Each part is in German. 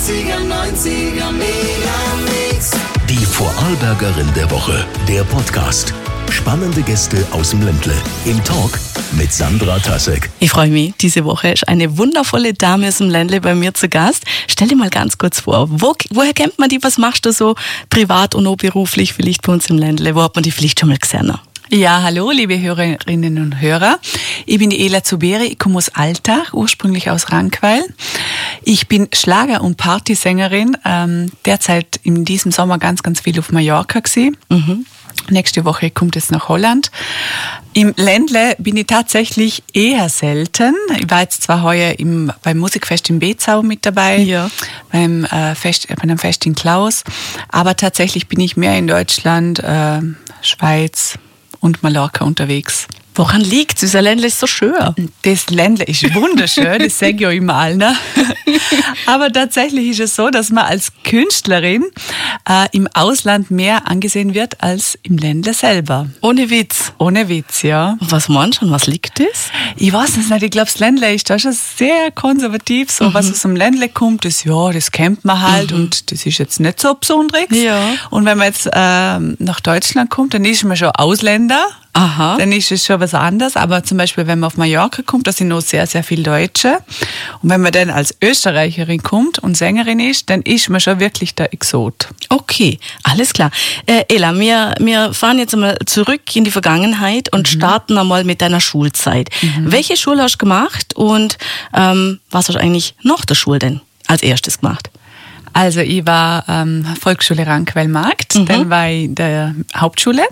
80er, 90er Megamix. Die Vorarlbergerin der Woche, der Podcast. Spannende Gäste aus dem Ländle. Im Talk mit Sandra Tassek. Ich freue mich, diese Woche ist eine wundervolle Dame aus dem Ländle bei mir zu Gast. Stell dir mal ganz kurz vor, woher kennt man die? Was machst du so privat und auch beruflich vielleicht bei uns im Ländle? Wo hat man die vielleicht schon mal gesehen? Ja, hallo, liebe Hörerinnen und Hörer. Ich bin die Ela Zuberi, ich komme aus Altach, ursprünglich aus Rankweil. Ich bin Schlager- und Partysängerin, derzeit in diesem Sommer ganz viel auf Mallorca gewesen. Nächste Woche kommt es nach Holland. Im Ländle bin ich tatsächlich eher selten. Ich war jetzt zwar heuer beim Musikfest in Bezau mit dabei, Ja. bei einem Fest in Klaus, aber tatsächlich bin ich mehr in Deutschland, Schweiz und Mallorca unterwegs. Woran liegt's? Unser Ländle ist so schön. Das Ländle ist wunderschön, das sage ich ja immer allen. Aber tatsächlich ist es so, dass man als Künstlerin im Ausland mehr angesehen wird als im Ländle selber. Ohne Witz. Ohne Witz, ja. Und was meinst du, was liegt das? Ich weiß es nicht, ich glaube, das Ländle ist da schon sehr konservativ. So, was aus dem Ländle kommt, das kennt man halt und das ist jetzt nicht so besonderes. Ja. Und wenn man jetzt nach Deutschland kommt, dann ist man schon Ausländer. Aha. Dann ist es schon was anderes. Aber zum Beispiel, wenn man auf Mallorca kommt, da sind noch sehr viele Deutsche. Und wenn man dann als Österreicherin kommt und Sängerin ist, dann ist man schon wirklich der Exot. Okay, alles klar. Ela, wir fahren jetzt einmal zurück in die Vergangenheit und starten einmal mit deiner Schulzeit. Welche Schule hast du gemacht und was hast du eigentlich nach der Schule denn als erstes gemacht? Also ich war Volksschule Rankweil-Markt, dann war ich in der Hauptschule.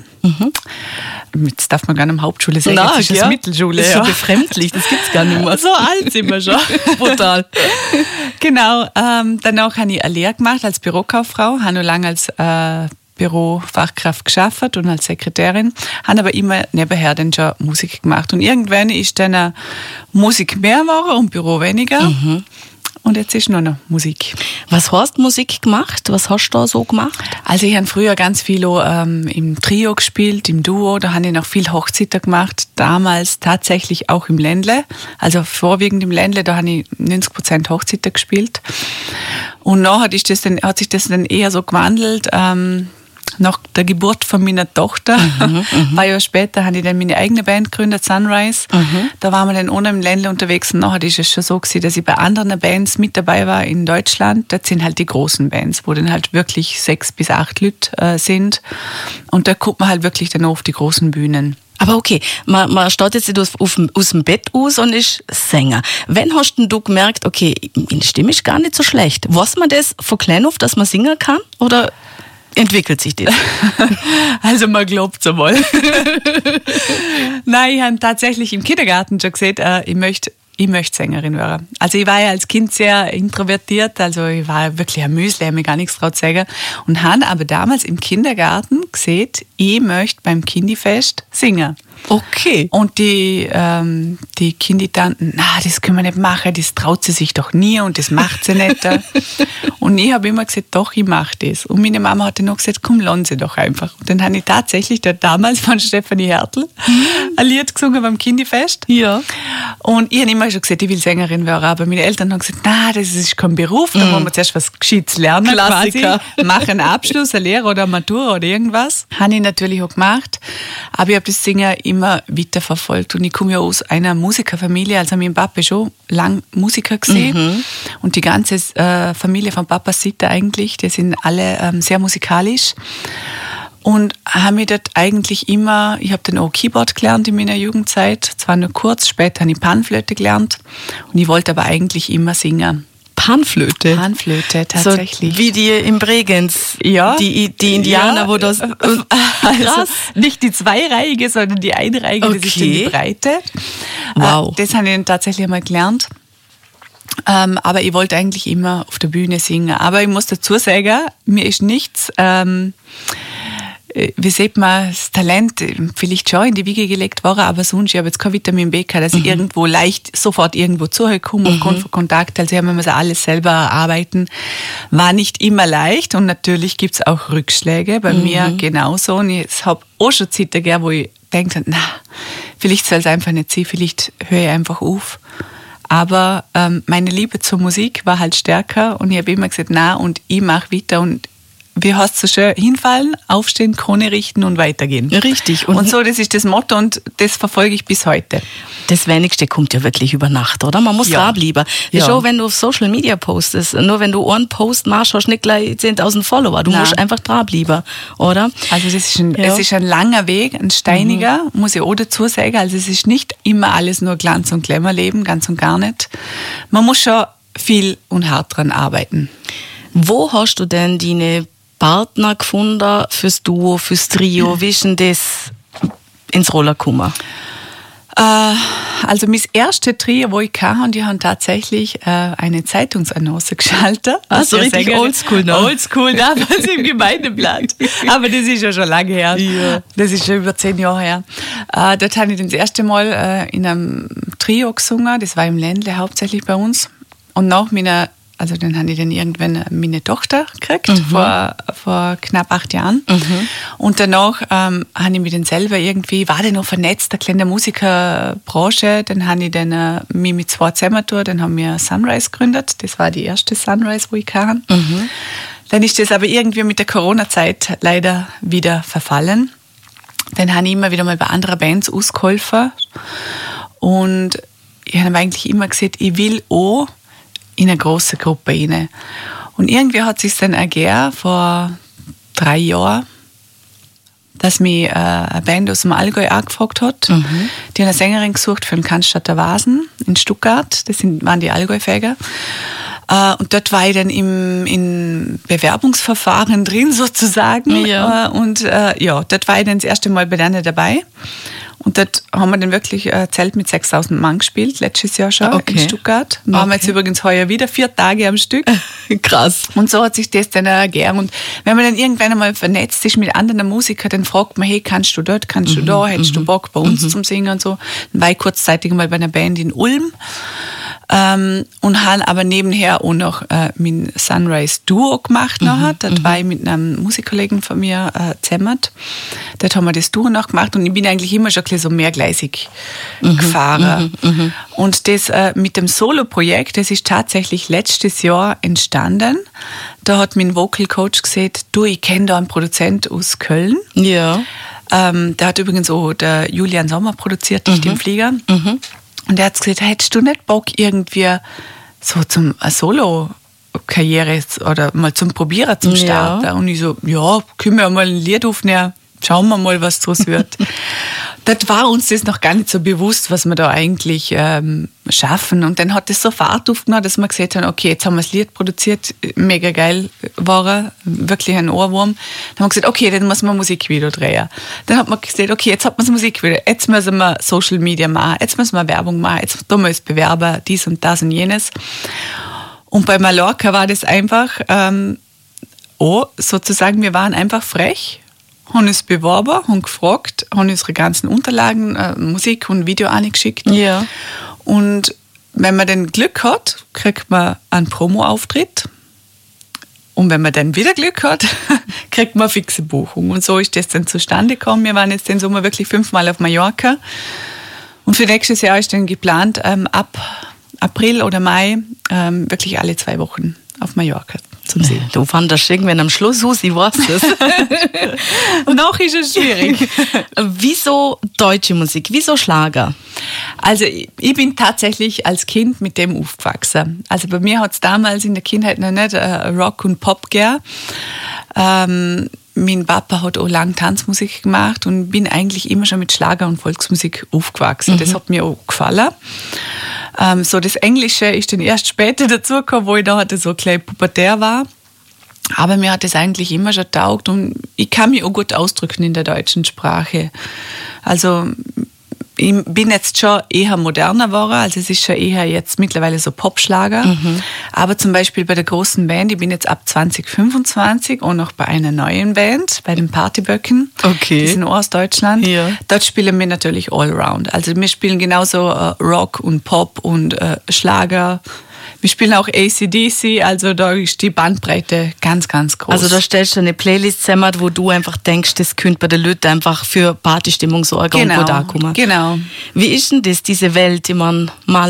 Jetzt darf man gar nicht Hauptschule sagen, jetzt ist es Mittelschule. Das ist so befremdlich, das gibt's gar nicht mehr. So alt sind wir schon. Brutal. Genau, danach habe ich eine Lehre gemacht als Bürokauffrau, habe noch lange als Bürofachkraft gearbeitet und als Sekretärin, habe aber immer nebenher dann schon Musik gemacht. Und irgendwann ist dann Musik mehr geworden und Büro weniger. Und jetzt ist nur noch Musik. Was hast du Musik gemacht? Was hast du da so gemacht? Also ich habe früher ganz viel im Trio gespielt, im Duo. Da habe ich noch viel Hochzeiter gemacht. Damals tatsächlich auch im Ländle. Also vorwiegend im Ländle, da habe ich 90% Hochzeiter gespielt. Und nachher hat sich das dann eher so gewandelt. Nach der Geburt von meiner Tochter, ein paar Jahre später, habe ich dann meine eigene Band gegründet, Sunrise. Da waren wir dann ohne im Ländle unterwegs und nachher ist es schon so gewesen, dass ich bei anderen Bands mit dabei war in Deutschland. Das sind halt die großen Bands, wo dann halt wirklich 6 bis 8 Leute sind. Und da guckt man halt wirklich dann auf die großen Bühnen. Aber okay, man steht jetzt nicht aus dem Bett aus und ist Sänger. Wann hast denn du gemerkt, okay, meine Stimme ist gar nicht so schlecht? Weiß man das von klein auf, dass man singen kann? Oder entwickelt sich das? Also man glaubt es einmal. Nein, ich habe tatsächlich im Kindergarten schon gesagt, ich möchte Sängerin werden. Also ich war ja als Kind sehr introvertiert, also ich war wirklich ein Müsli, habe mir gar nichts traut zu sagen. Und habe aber damals im Kindergarten gesehen, ich möchte beim Kindifest singen. Okay. Und die Kinditanten, das können wir nicht machen, das traut sie sich doch nie und das macht sie nicht. Und ich habe immer gesagt, doch, ich mache das. Und meine Mama hat dann noch gesagt, komm, lernen sie doch einfach. Und dann habe ich tatsächlich damals von Stefanie Hertel ein Lied gesungen beim Kindifest. Ja. Und ich habe immer schon gesagt, ich will Sängerin werden, aber meine Eltern haben gesagt, das ist kein Beruf, da muss man zuerst was Gescheites lernen. Klassiker. Quasi. Machen einen Abschluss, eine Lehre oder eine Matura oder irgendwas. Habe ich natürlich auch gemacht, aber ich habe das Singen immer weiterverfolgt. Und ich komme ja aus einer Musikerfamilie, also mein Papa ist schon lang Musiker gesehen. Und die ganze Familie von Papa Sitter eigentlich, die sind alle sehr musikalisch. Und habe mich dort eigentlich immer, ich habe dann auch Keyboard gelernt in meiner Jugendzeit, zwar nur kurz, später habe ich Panflöte gelernt und ich wollte aber eigentlich immer singen. Panflöte? Panflöte, tatsächlich. So wie die im Bregenz, ja. Die Indianer, wo das... Krass. Nicht die zweireihige, sondern die einreihige, das ist dann die Breite. Wow. Das habe ich dann tatsächlich einmal gelernt. Aber ich wollte eigentlich immer auf der Bühne singen. Aber ich muss dazu sagen, mir ist nichts... wie sieht man, das Talent vielleicht schon in die Wiege gelegt worden, aber sonst, ich habe jetzt kein Vitamin B gehabt, dass ich irgendwo leicht sofort irgendwo zugekommen aufgrund von Kontakt. Also ich habe alles selber erarbeiten. War nicht immer leicht und natürlich gibt es auch Rückschläge, bei mir genauso. Und ich habe auch schon Zeiten gegeben, wo ich denke, vielleicht soll es einfach nicht sein, vielleicht höre ich einfach auf. Aber meine Liebe zur Musik war halt stärker und ich habe immer gesagt, na, und ich mache weiter und wie heißt es so schön, hinfallen, aufstehen, Krone richten und weitergehen. Richtig. Und so, das ist das Motto und das verfolge ich bis heute. Das Wenigste kommt ja wirklich über Nacht, oder? Man muss dranbleiben. Ja. Schon, wenn du auf Social Media postest, nur wenn du einen Post machst, hast du nicht gleich 10.000 Follower. Du musst einfach dranbleiben, oder? Also es ist ein langer Weg, ein steiniger, muss ich auch dazu sagen. Also es ist nicht immer alles nur Glanz und Glamour-Leben, ganz und gar nicht. Man muss schon viel und hart dran arbeiten. Wo hast du denn deine Partner gefunden fürs Duo, fürs Trio? Wie ist denn das ins Rollen gekommen? Also mein erstes Trio, wo ich kam, die haben tatsächlich eine Zeitungsannonce geschaltet. Also richtig oldschool noch. Oldschool, damals im Gemeindeblatt. Aber das ist ja schon lange her. Ja. Das ist schon über 10 Jahre her. Dort habe ich das erste Mal in einem Trio gesungen. Das war im Ländle hauptsächlich bei uns. Und nach meiner Also dann habe ich dann irgendwann meine Tochter gekriegt, vor knapp 8 Jahren. Und danach habe ich mich dann selber irgendwie, war dann noch vernetzt, eine kleine Musikerbranche. Dann habe ich dann mich mit 2 zusammengetan, dann haben wir Sunrise gegründet. Das war die erste Sunrise, wo ich kam. Dann ist das aber irgendwie mit der Corona-Zeit leider wieder verfallen. Dann habe ich immer wieder mal bei anderen Bands ausgeholfen. Und ich habe eigentlich immer gesagt, ich will auch in eine große Gruppe rein. Und irgendwie hat es sich dann ergeben, vor 3 Jahren, dass mich eine Band aus dem Allgäu angefragt hat. Die haben eine Sängerin gesucht für den Cannstatter Vasen in Stuttgart. Das waren die Allgäu-Fäger. Und dort war ich dann im Bewerbungsverfahren drin sozusagen. Ja. Dort war ich dann das erste Mal bei denen dabei. Und dort haben wir dann wirklich ein Zelt mit 6.000 Mann gespielt, letztes Jahr schon in Stuttgart. Machen wir jetzt übrigens heuer wieder 4 Tage am Stück. Krass. Und so hat sich das dann ergeben. Und wenn man dann irgendwann einmal vernetzt ist mit anderen Musikern, dann fragt man, hey, kannst du dort, kannst du da, hättest du Bock bei uns zum Singen und so. Dann war ich kurzzeitig mal bei einer Band in Ulm. Und habe aber nebenher auch noch mein Sunrise-Duo gemacht. Dort war ich mit einem Musikkollegen von mir zusammen. Dort haben wir das Duo noch gemacht und ich bin eigentlich immer schon ein bisschen so mehrgleisig gefahren. Und das mit dem Solo-Projekt, das ist tatsächlich letztes Jahr entstanden. Da hat mein Vocal Coach gesagt, du, ich kenne da einen Produzent aus Köln. Ja. Der hat übrigens auch der Julian Sommer produziert, Dicht im Flieger. Und er hat gesagt, hättest du nicht Bock irgendwie so zum Solo-Karriere oder mal zum Probieren zum Starten? Ja. Und ich so, ja, können wir mal ein Lied aufnehmen, schauen wir mal, was draus wird. Das war uns das noch gar nicht so bewusst, was wir da eigentlich schaffen. Und dann hat das so Fahrt aufgenommen, dass wir gesagt haben, okay, jetzt haben wir das Lied produziert, mega geil war er, wirklich ein Ohrwurm. Dann haben wir gesagt, okay, dann müssen wir ein Musikvideo drehen. Dann hat man gesagt, okay, jetzt hat man das Musikvideo, jetzt müssen wir Social Media machen, jetzt müssen wir Werbung machen, jetzt tun wir uns bewerben, dies und das und jenes. Und bei Mallorca war das einfach, sozusagen, wir waren einfach frech, haben uns beworben, haben gefragt, haben unsere ganzen Unterlagen, Musik und Video angeschickt. Ja. Und wenn man dann Glück hat, kriegt man einen Promo-Auftritt. Und wenn man dann wieder Glück hat, kriegt man eine fixe Buchung. Und so ist das dann zustande gekommen. Wir waren jetzt den Sommer wirklich 5-mal auf Mallorca. Und für nächstes Jahr ist dann geplant, ab April oder Mai wirklich alle 2 Wochen auf Mallorca zum Sehen. Du fandest irgendwann am Schluss aus, ich weiß es. Noch ist es schwierig. Wieso deutsche Musik? Wieso Schlager? Also ich bin tatsächlich als Kind mit dem aufgewachsen. Also bei mir hat es damals in der Kindheit noch nicht Rock und Pop gegeben. Mein Papa hat auch lange Tanzmusik gemacht und bin eigentlich immer schon mit Schlager und Volksmusik aufgewachsen. Das hat mir auch gefallen. So das Englische ist dann erst später dazugekommen, wo ich da hatte so klein pubertär war. Aber mir hat das eigentlich immer schon taugt und ich kann mich auch gut ausdrücken in der deutschen Sprache. Also ich bin jetzt schon eher moderner geworden, also es ist schon eher jetzt mittlerweile so Popschlager. Aber zum Beispiel bei der großen Band, ich bin jetzt ab 2025 auch noch bei einer neuen Band, bei den Partyböcken. Okay. Die sind auch aus Deutschland. Ja. Dort spielen wir natürlich Allround. Also wir spielen genauso Rock und Pop und Schlager. Wir spielen auch AC/DC, also da ist die Bandbreite ganz, ganz groß. Also da stellst du eine Playlist zusammen, wo du einfach denkst, das könnte bei den Leuten einfach für Partystimmung sorgen und wo da kommen. Genau. Wie ist denn das, diese Welt, ich meine, Malle,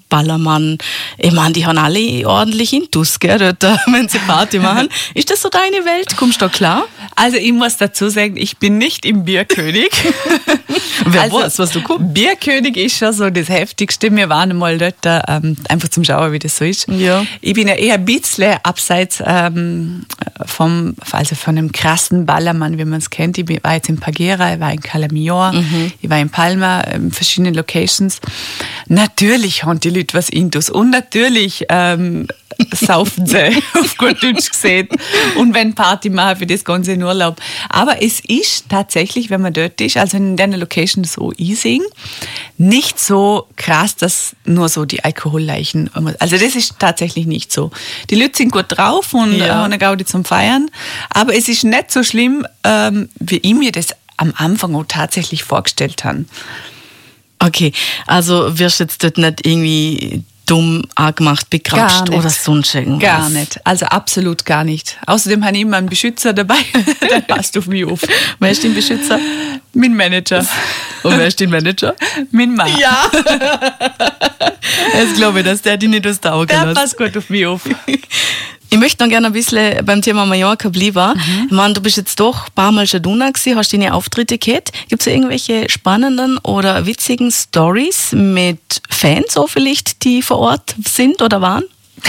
Ballermann. Ich meine, die haben alle ordentlich Intus, gell, dort, wenn sie Party machen. Ist das so deine Welt? Kommst du da klar? Also ich muss dazu sagen, ich bin nicht im Bierkönig. Wer weiß, was du guckst? Bierkönig ist schon so das Heftigste. Wir waren mal dort, einfach zum Schauen, wie das so ist. Ja. Ich bin ja eher ein bisschen abseits von einem krassen Ballermann, wie man es kennt. Ich war jetzt in Pagera, ich war in Calamior, ich war in Palma, in verschiedenen Locations. Natürlich haben die Leute was Intus und natürlich saufen sie, auf gut Deutsch gesehen, und wenn Party machen für das ganze in Urlaub. Aber es ist tatsächlich, wenn man dort ist, also in der Location so easy, nicht so krass, dass nur so die Alkoholleichen, also das ist tatsächlich nicht so. Die Leute sind gut drauf und haben eine Gaudi zum Feiern, aber es ist nicht so schlimm, wie ich mir das am Anfang auch tatsächlich vorgestellt habe. Okay, also wirst du jetzt dort nicht irgendwie dumm angemacht, begrapscht oder sonst irgendwas? Gar nicht, also absolut gar nicht. Außerdem habe ich immer einen Beschützer dabei, der passt auf mich auf. Wer ist dein Beschützer? Mein Manager. Und wer ist dein Manager? Mein Mann. Ja. Jetzt glaube ich, dass der dich nicht aus der Augen Der lässt. passt gut auf mich auf. Ich möchte noch gerne ein bisschen beim Thema Mallorca bleiben. Ich meine, du bist jetzt doch ein paar Mal schon da gewesen, hast deine Auftritte gehabt. Gibt es irgendwelche spannenden oder witzigen Stories mit Fans so vielleicht, die vor Ort sind oder waren?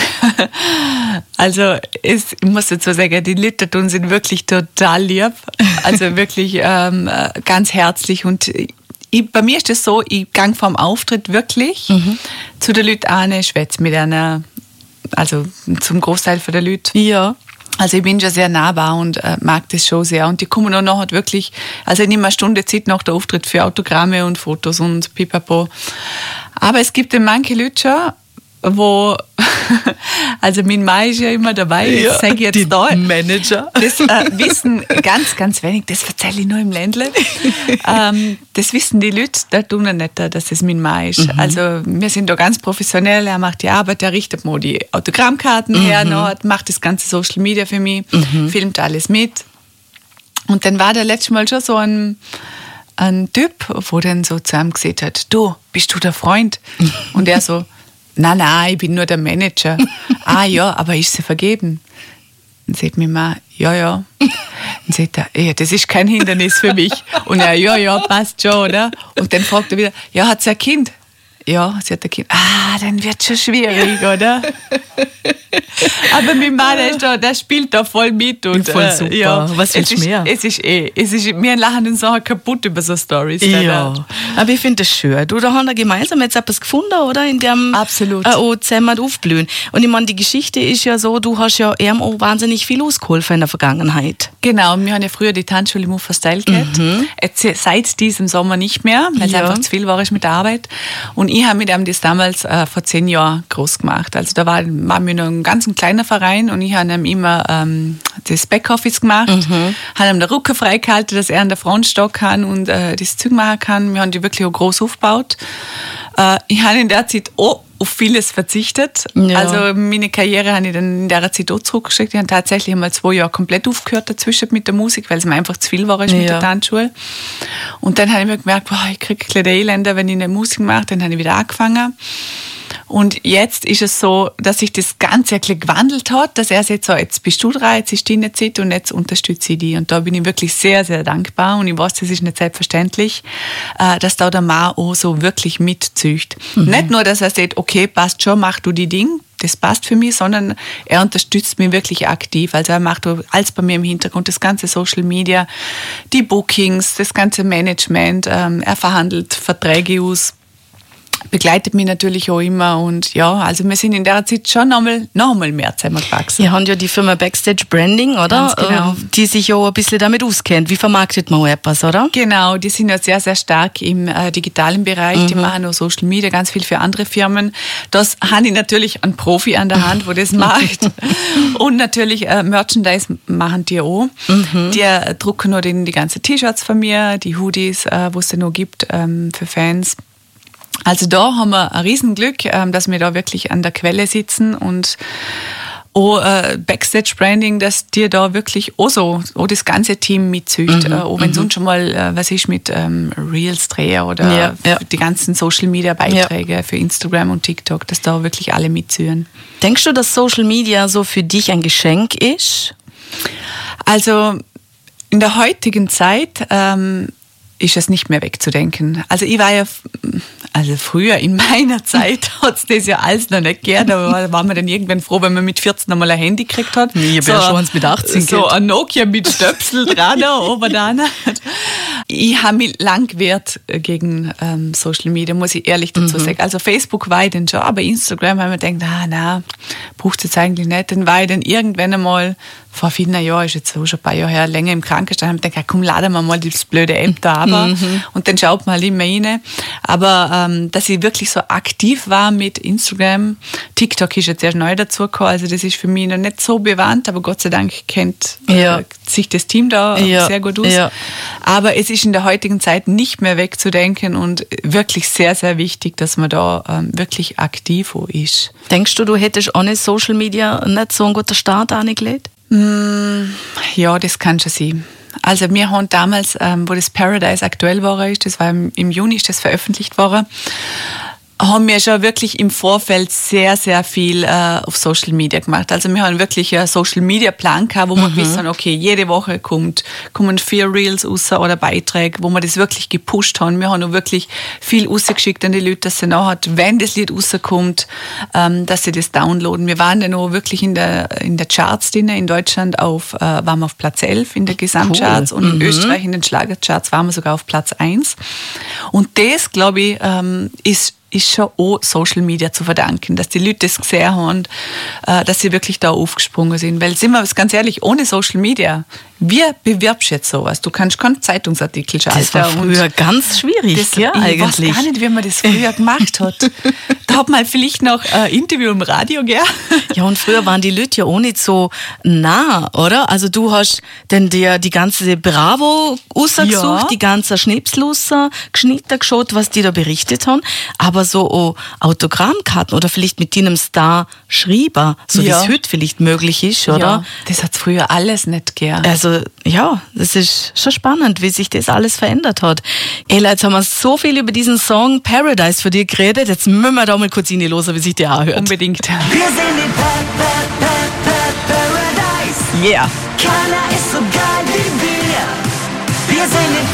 Also ich muss dazu sagen, die Leute tun sind wirklich total lieb. Also wirklich ganz herzlich. Und bei mir ist es so, ich gehe vom Auftritt wirklich zu den Leuten an, schwätze mit einer, also zum Großteil von der Leute. Ja. Also ich bin schon sehr nahbar und mag das schon sehr. Und die kommen auch noch wirklich, also ich nehme eine Stunde Zeit nach der Auftritt für Autogramme und Fotos und pipapo. Aber es gibt eben manche Leute schon, wo, also mein Mann ist ja immer dabei, das sage ich jetzt da. Manager. Das wissen ganz, ganz wenig, das erzähle ich nur im Ländle. Das wissen die Leute, da tun wir nicht, dass das mein Mann ist. Also wir sind da ganz professionell, er macht die Arbeit, er richtet mir die Autogrammkarten her, macht das ganze Social Media für mich, filmt alles mit. Und dann war da letztes Mal schon so ein Typ, wo dann so zu ihm gesagt hat, du, bist du der Freund? Und er so, nein, ich bin nur der Manager. Ah ja, aber ist sie vergeben? Dann sagt mir mal, ja. Dann sagt er, ja, das ist kein Hindernis für mich. Und er, ja, passt schon, oder? Und dann fragt er wieder, ja, hat sie ein Kind? Ja, sie hat ein Kind. Ah, dann wird es schon schwierig, oder? Aber mein Mann, der spielt da voll mit. Und, voll super. Ja, was willst du mehr? Wir lachen uns auch kaputt über so Storys. Ja, aber ich finde das schön. Du, da haben wir gemeinsam jetzt etwas gefunden, oder? In dem Absolut. auch zusammen aufblühen. Und ich meine, die Geschichte ist ja so, du hast ja ihm auch wahnsinnig viel ausgeholfen in der Vergangenheit. Genau, wir haben ja früher die Tanzschule Move for Style gehabt. Jetzt, seit diesem Sommer nicht mehr, weil es einfach zu viel war mit der Arbeit. Und ich habe mit ihm das damals vor 10 Jahren groß gemacht. Also da waren wir noch ein ganz kleiner Verein und ich habe ihm immer das Backoffice gemacht, habe ihm den Rücken freigehalten, dass er an der Front stehen kann und das Zeug machen kann. Wir haben die wirklich auch groß aufgebaut. Ich habe in der Zeit auch auf vieles verzichtet. Ja. Also meine Karriere habe ich dann in der Zeit auch zurückgeschickt. Ich habe tatsächlich einmal 2 Jahre komplett aufgehört dazwischen mit der Musik, weil es mir einfach zu viel war mit der Tanzschule. Und dann habe ich mir gemerkt, ich kriege ein bisschen Elender, wenn ich eine Musik mache. Dann habe ich wieder angefangen. Und jetzt ist es so, dass sich das Ganze ein bisschen gewandelt hat, dass er sagt, so, jetzt bist du dran, jetzt ist deine Zeit und jetzt unterstütze ich dich. Und da bin ich wirklich sehr, sehr dankbar und ich weiß, das ist nicht selbstverständlich, dass da der Mann auch so wirklich mitzücht. Nicht nur, dass er sagt, okay, passt schon, mach du die Dinge, das passt für mich, sondern er unterstützt mich wirklich aktiv. Also er macht alles bei mir im Hintergrund, das ganze Social Media, die Bookings, das ganze Management, er verhandelt Verträge aus, begleitet mich natürlich auch immer und ja, also wir sind in der Zeit schon noch mal mehr zusammengewachsen. Wir haben ja die Firma Backstage Branding, oder? Ganz genau. Die sich auch ein bisschen damit auskennt. Wie vermarktet man etwas, oder? Genau, die sind ja sehr, sehr stark im digitalen Bereich. Die machen auch Social Media, ganz viel für andere Firmen. Das habe ich natürlich einen Profi an der Hand, wo das macht. Und natürlich Merchandise machen die auch. Die drucken nur die ganzen T-Shirts von mir, die Hoodies, wo es noch gibt für Fans. Also da haben wir ein Riesenglück, dass wir da wirklich an der Quelle sitzen und Backstage-Branding, dass dir da wirklich auch das ganze Team mitzieht. Auch wenn sonst schon mal was ist mit Reels-Dreher oder die ganzen Social-Media-Beiträge für Instagram und TikTok, dass da wirklich alle mitziehen. Denkst du, dass Social Media so für dich ein Geschenk ist? Also in der heutigen Zeit ist es nicht mehr wegzudenken. Also ich war ja, früher in meiner Zeit hat es das ja alles noch nicht gegeben. Da war man dann irgendwann froh, wenn man mit 14 einmal ein Handy gekriegt hat. Ich habe ja schon eins mit 18 so ein Nokia mit Stöpsel dran, oben dran. Ich habe mich lang gewehrt gegen Social Media, muss ich ehrlich dazu sagen. Also Facebook war ich dann schon, aber Instagram habe ich mir gedacht, braucht es jetzt eigentlich nicht. Dann war ich dann irgendwann einmal, vor vielen Jahren, ist jetzt schon ein paar Jahre her, länger im Krankenstand, und habe gedacht, komm, laden wir mal das blöde App da aber. Und dann schaut man halt immer rein. Aber dass ich wirklich so aktiv war mit Instagram, TikTok ist jetzt erst neu dazugekommen, also das ist für mich noch nicht so bewandt, aber Gott sei Dank kennt sich das Team da sehr gut aus. Ja. Aber es ist in der heutigen Zeit nicht mehr wegzudenken und wirklich sehr, sehr wichtig, dass man da wirklich aktiv ist. Denkst du, du hättest ohne Social Media nicht so einen guten Start angelegt? Ja, das kann schon sein. Also wir haben damals, wo das Paradise aktuell war, das war im Juni, ist das veröffentlicht worden, haben wir schon wirklich im Vorfeld sehr, sehr viel auf Social Media gemacht. Also wir haben wirklich einen Social Media Plan gehabt, wo wir gewusst haben, okay, jede Woche kommen 4 Reels raus oder Beiträge, wo wir das wirklich gepusht haben. Wir haben auch wirklich viel rausgeschickt an die Leute, dass sie nachher, wenn das Lied rauskommt, dass sie das downloaden. Wir waren dann auch wirklich in der Charts drin, in Deutschland waren wir auf Platz 11 in der Gesamtcharts und in Österreich in den Schlagercharts waren wir sogar auf Platz 1. Und das, glaube ich, ist schon auch Social Media zu verdanken, dass die Leute das gesehen haben, dass sie wirklich da aufgesprungen sind. Weil, sind wir ganz ehrlich, ohne Social Media, wie bewirbst du jetzt sowas? Du kannst keinen Zeitungsartikel schalten. Das war früher ganz schwierig, ich weiß gar nicht, wie man das früher gemacht hat. Da hat man halt vielleicht noch ein Interview im Radio, gell? Ja, und früher waren die Leute ja auch nicht so nah, oder? Also du hast dann dir die ganze Bravo rausgesucht, die ganze Schnipsel geschnitten, geschaut, was die da berichtet haben. Aber so Autogrammkarten oder vielleicht mit einem Star schreiben, so wie es heute vielleicht möglich ist, oder? Ja, das hat es früher alles nicht gegeben. Also ja, das ist schon spannend, wie sich das alles verändert hat. Ella, jetzt haben wir so viel über diesen Song Paradise für dich geredet. Jetzt müssen wir da mal kurz reinhören, wie sich der anhört. Unbedingt. Wir sind in Paradise. Yeah. Keiner ist so geil wie wir. Wir sind in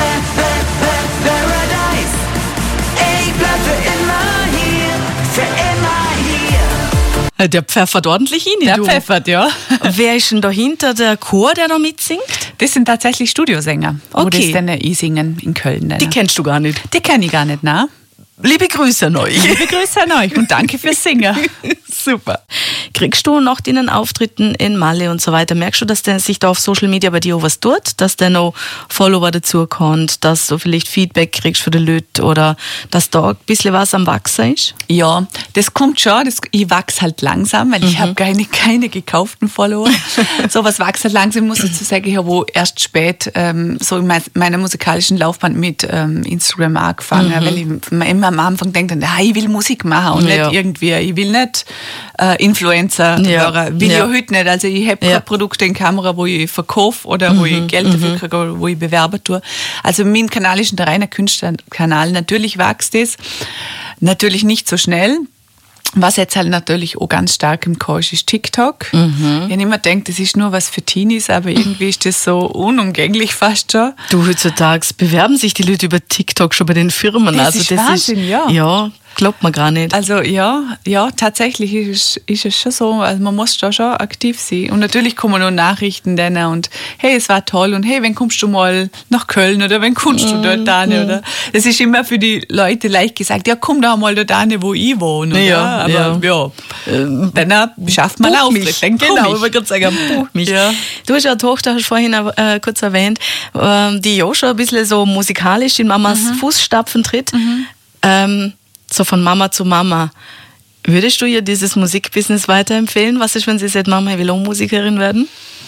Paradise. Ich bleib für immer hier. Für immer hier. Der pfeffert ordentlich hin. Der pfeffert, ja. Wer ist denn dahinter der Chor, der da mitsingt? Das sind tatsächlich Studiosänger, die das dann einsingen in Köln. Die kennst du gar nicht? Die kenne ich gar nicht, ne? Liebe Grüße an euch. Liebe Grüße an euch und danke fürs Singen. Super. Kriegst du nach den Auftritten in Malle und so weiter, merkst du, dass der sich da auf Social Media bei dir auch was tut? Dass der noch Follower dazu kommt, dass du vielleicht Feedback kriegst für die Leute oder dass da ein bisschen was am Wachsen ist? Ja, das kommt schon. Ich wachse halt langsam, weil ich habe keine gekauften Follower. So was wächst halt langsam, muss ich dazu sagen. Ich habe erst spät so in meiner musikalischen Laufbahn mit Instagram angefangen, weil ich immer am Anfang denke, ich will Musik machen und nicht irgendwie, ich will nicht Influencer werden. Will ich heute nicht. Also ich habe keine Produkte in Kamera, wo ich verkaufe oder wo ich Geld dafür kriege oder wo ich bewerben tue. Also mein Kanal ist ein reiner Künstlerkanal. Natürlich wächst es. Natürlich nicht so schnell. Was jetzt halt natürlich auch ganz stark im Kurs ist TikTok. Ich habe immer gedacht, das ist nur was für Teenies, aber irgendwie ist das so unumgänglich fast schon. Du, heutzutage bewerben sich die Leute über TikTok schon bei den Firmen. Das ist Wahnsinn, ja. Glaubt man gar nicht. Also ja, tatsächlich ist es schon so. Also man muss da schon aktiv sein. Und natürlich kommen noch Nachrichten dann und hey, es war toll und hey, wann kommst du mal nach Köln oder wann kommst du dort hin? Oder das ist immer für die Leute leicht gesagt, ja komm da mal dort hin, wo ich wohne. Aber dann schafft man auch mich. Genau, ich wollte gerade sagen, buch mich. Ja. Du hast ja eine Tochter, hast du vorhin kurz erwähnt, die ja schon ein bisschen so musikalisch in Mamas Fußstapfen tritt. So von Mama zu Mama. Würdest du ihr dieses Musikbusiness weiterempfehlen? Was ist, wenn sie sagt, Mama, ich will auch Musikerin werden?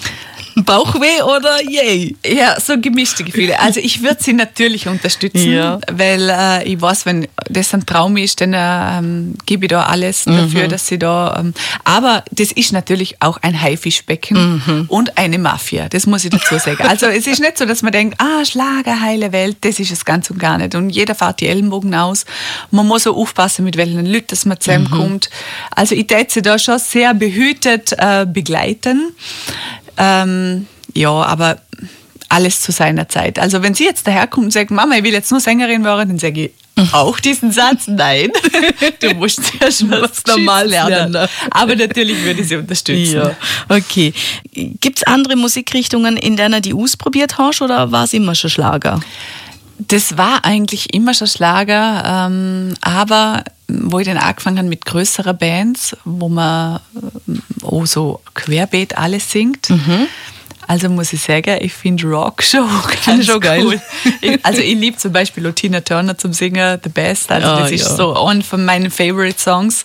Bauchweh oder yay? Ja, so gemischte Gefühle. Also ich würde sie natürlich unterstützen, weil ich weiß, wenn das ein Traum ist, dann gebe ich da alles dafür, dass sie da... aber das ist natürlich auch ein Haifischbecken und eine Mafia, das muss ich dazu sagen. Also es ist nicht so, dass man denkt, Schlager, heile Welt, das ist es ganz und gar nicht. Und jeder fährt die Ellenbogen aus. Man muss auch aufpassen, mit welchen Leuten dass man zusammenkommt. Also ich würde sie da schon sehr behütet begleiten. Ja, aber alles zu seiner Zeit. Also wenn sie jetzt daherkommt und sagt, Mama, ich will jetzt nur Sängerin werden, dann sage ich auch diesen Satz, nein. Du musst zuerst was normal lernen. Aber natürlich würde ich sie unterstützen. Ja. Okay. Gibt es andere Musikrichtungen, in denen du ausprobiert hast, oder war es immer schon Schlager? Das war eigentlich immer schon Schlager, aber wo ich dann angefangen habe mit größeren Bands, wo man auch so querbeet alles singt. Also muss ich sagen, ich finde Rock schon ganz cool. Geil. Ich liebe zum Beispiel Tina Turner zum Singen, The Best. Also das ist so one von meinen Favorite Songs.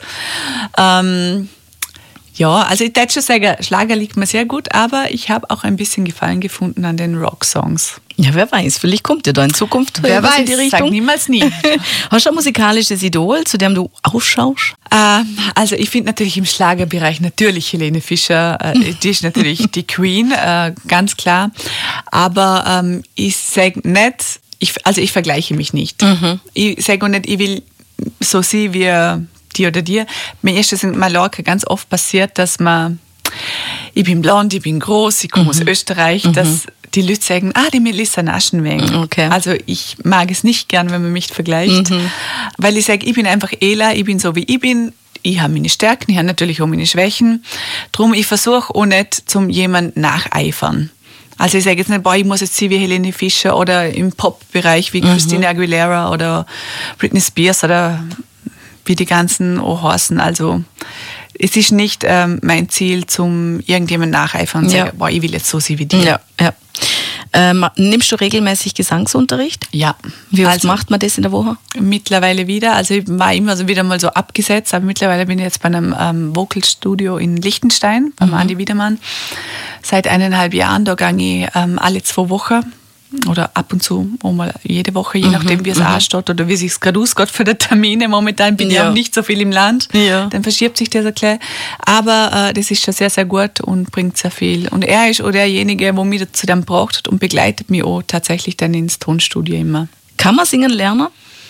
Ja, also ich würde schon sagen, Schlager liegt mir sehr gut, aber ich habe auch ein bisschen Gefallen gefunden an den Rock-Songs. Ja, wer weiß, vielleicht kommt ja da in Zukunft wer was weiß, in die Richtung. Sag niemals nie. Hast du ein musikalisches Idol, zu dem du aufschaust? Also ich finde natürlich im Schlagerbereich natürlich Helene Fischer, die ist natürlich die Queen, ganz klar. Aber ich sage nicht, ich vergleiche mich nicht. Ich sage auch nicht, ich will so sie wie die oder dir. Mir ist das in Mallorca ganz oft passiert, dass ich bin blond, ich bin groß, ich komme aus Österreich, dass die Leute sagen, die Melissa Naschenweng. Okay. Also ich mag es nicht gern, wenn man mich vergleicht, weil ich sage, ich bin einfach Ela, ich bin so wie ich bin. Ich habe meine Stärken, ich habe natürlich auch meine Schwächen. Drum, ich versuche auch nicht zum jemand nacheifern. Also ich sage jetzt nicht, ich muss jetzt sie wie Helene Fischer oder im Pop-Bereich wie Christina Aguilera oder Britney Spears oder wie die ganzen heißen. Also es ist nicht mein Ziel, zum irgendjemand nacheifern und sagen, ich will jetzt so sein wie die. Ja. Nimmst du regelmäßig Gesangsunterricht? Ja. Wie oft macht man das in der Woche? Mittlerweile wieder. Also ich war immer so wieder mal so abgesetzt, aber mittlerweile bin ich jetzt bei einem Vocal-Studio in Liechtenstein, beim Andi Wiedermann. Seit 1,5 Jahren, da gehe ich alle 2 Wochen. Oder ab und zu auch mal jede Woche, je nachdem, wie es ansteht oder wie sich gerade ausgeht für die Termine. Momentan bin ich auch nicht so viel im Land. Ja. Dann verschiebt sich das ein bisschen. Aber das ist schon sehr, sehr gut und bringt sehr viel. Und er ist auch derjenige, der mich dazu dann braucht und begleitet mich auch tatsächlich dann ins Tonstudio immer. Kann man singen lernen?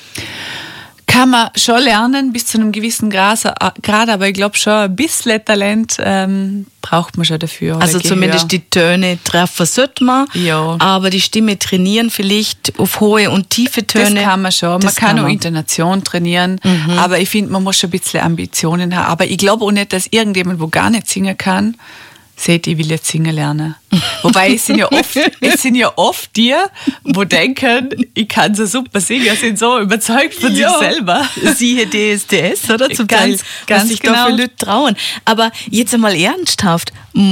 Kann man schon lernen, bis zu einem gewissen Grad, aber ich glaube schon, ein bisschen Talent braucht man schon dafür. Also zumindest die Töne treffen sollte man, aber die Stimme trainieren vielleicht auf hohe und tiefe Töne. Das kann man schon. Man kann auch Intonation trainieren, aber ich finde, man muss schon ein bisschen Ambitionen haben. Aber ich glaube auch nicht, dass irgendjemand, wo gar nicht singen kann, seht, ich will jetzt singen lernen. Wobei es sind ja oft die, wo denken, ich kann so super singen, sind so überzeugt von sich selber. Siehe DSDS, oder? Zum Teil, ganz sich genau. da für Leute trauen. Aber jetzt einmal ernsthaft,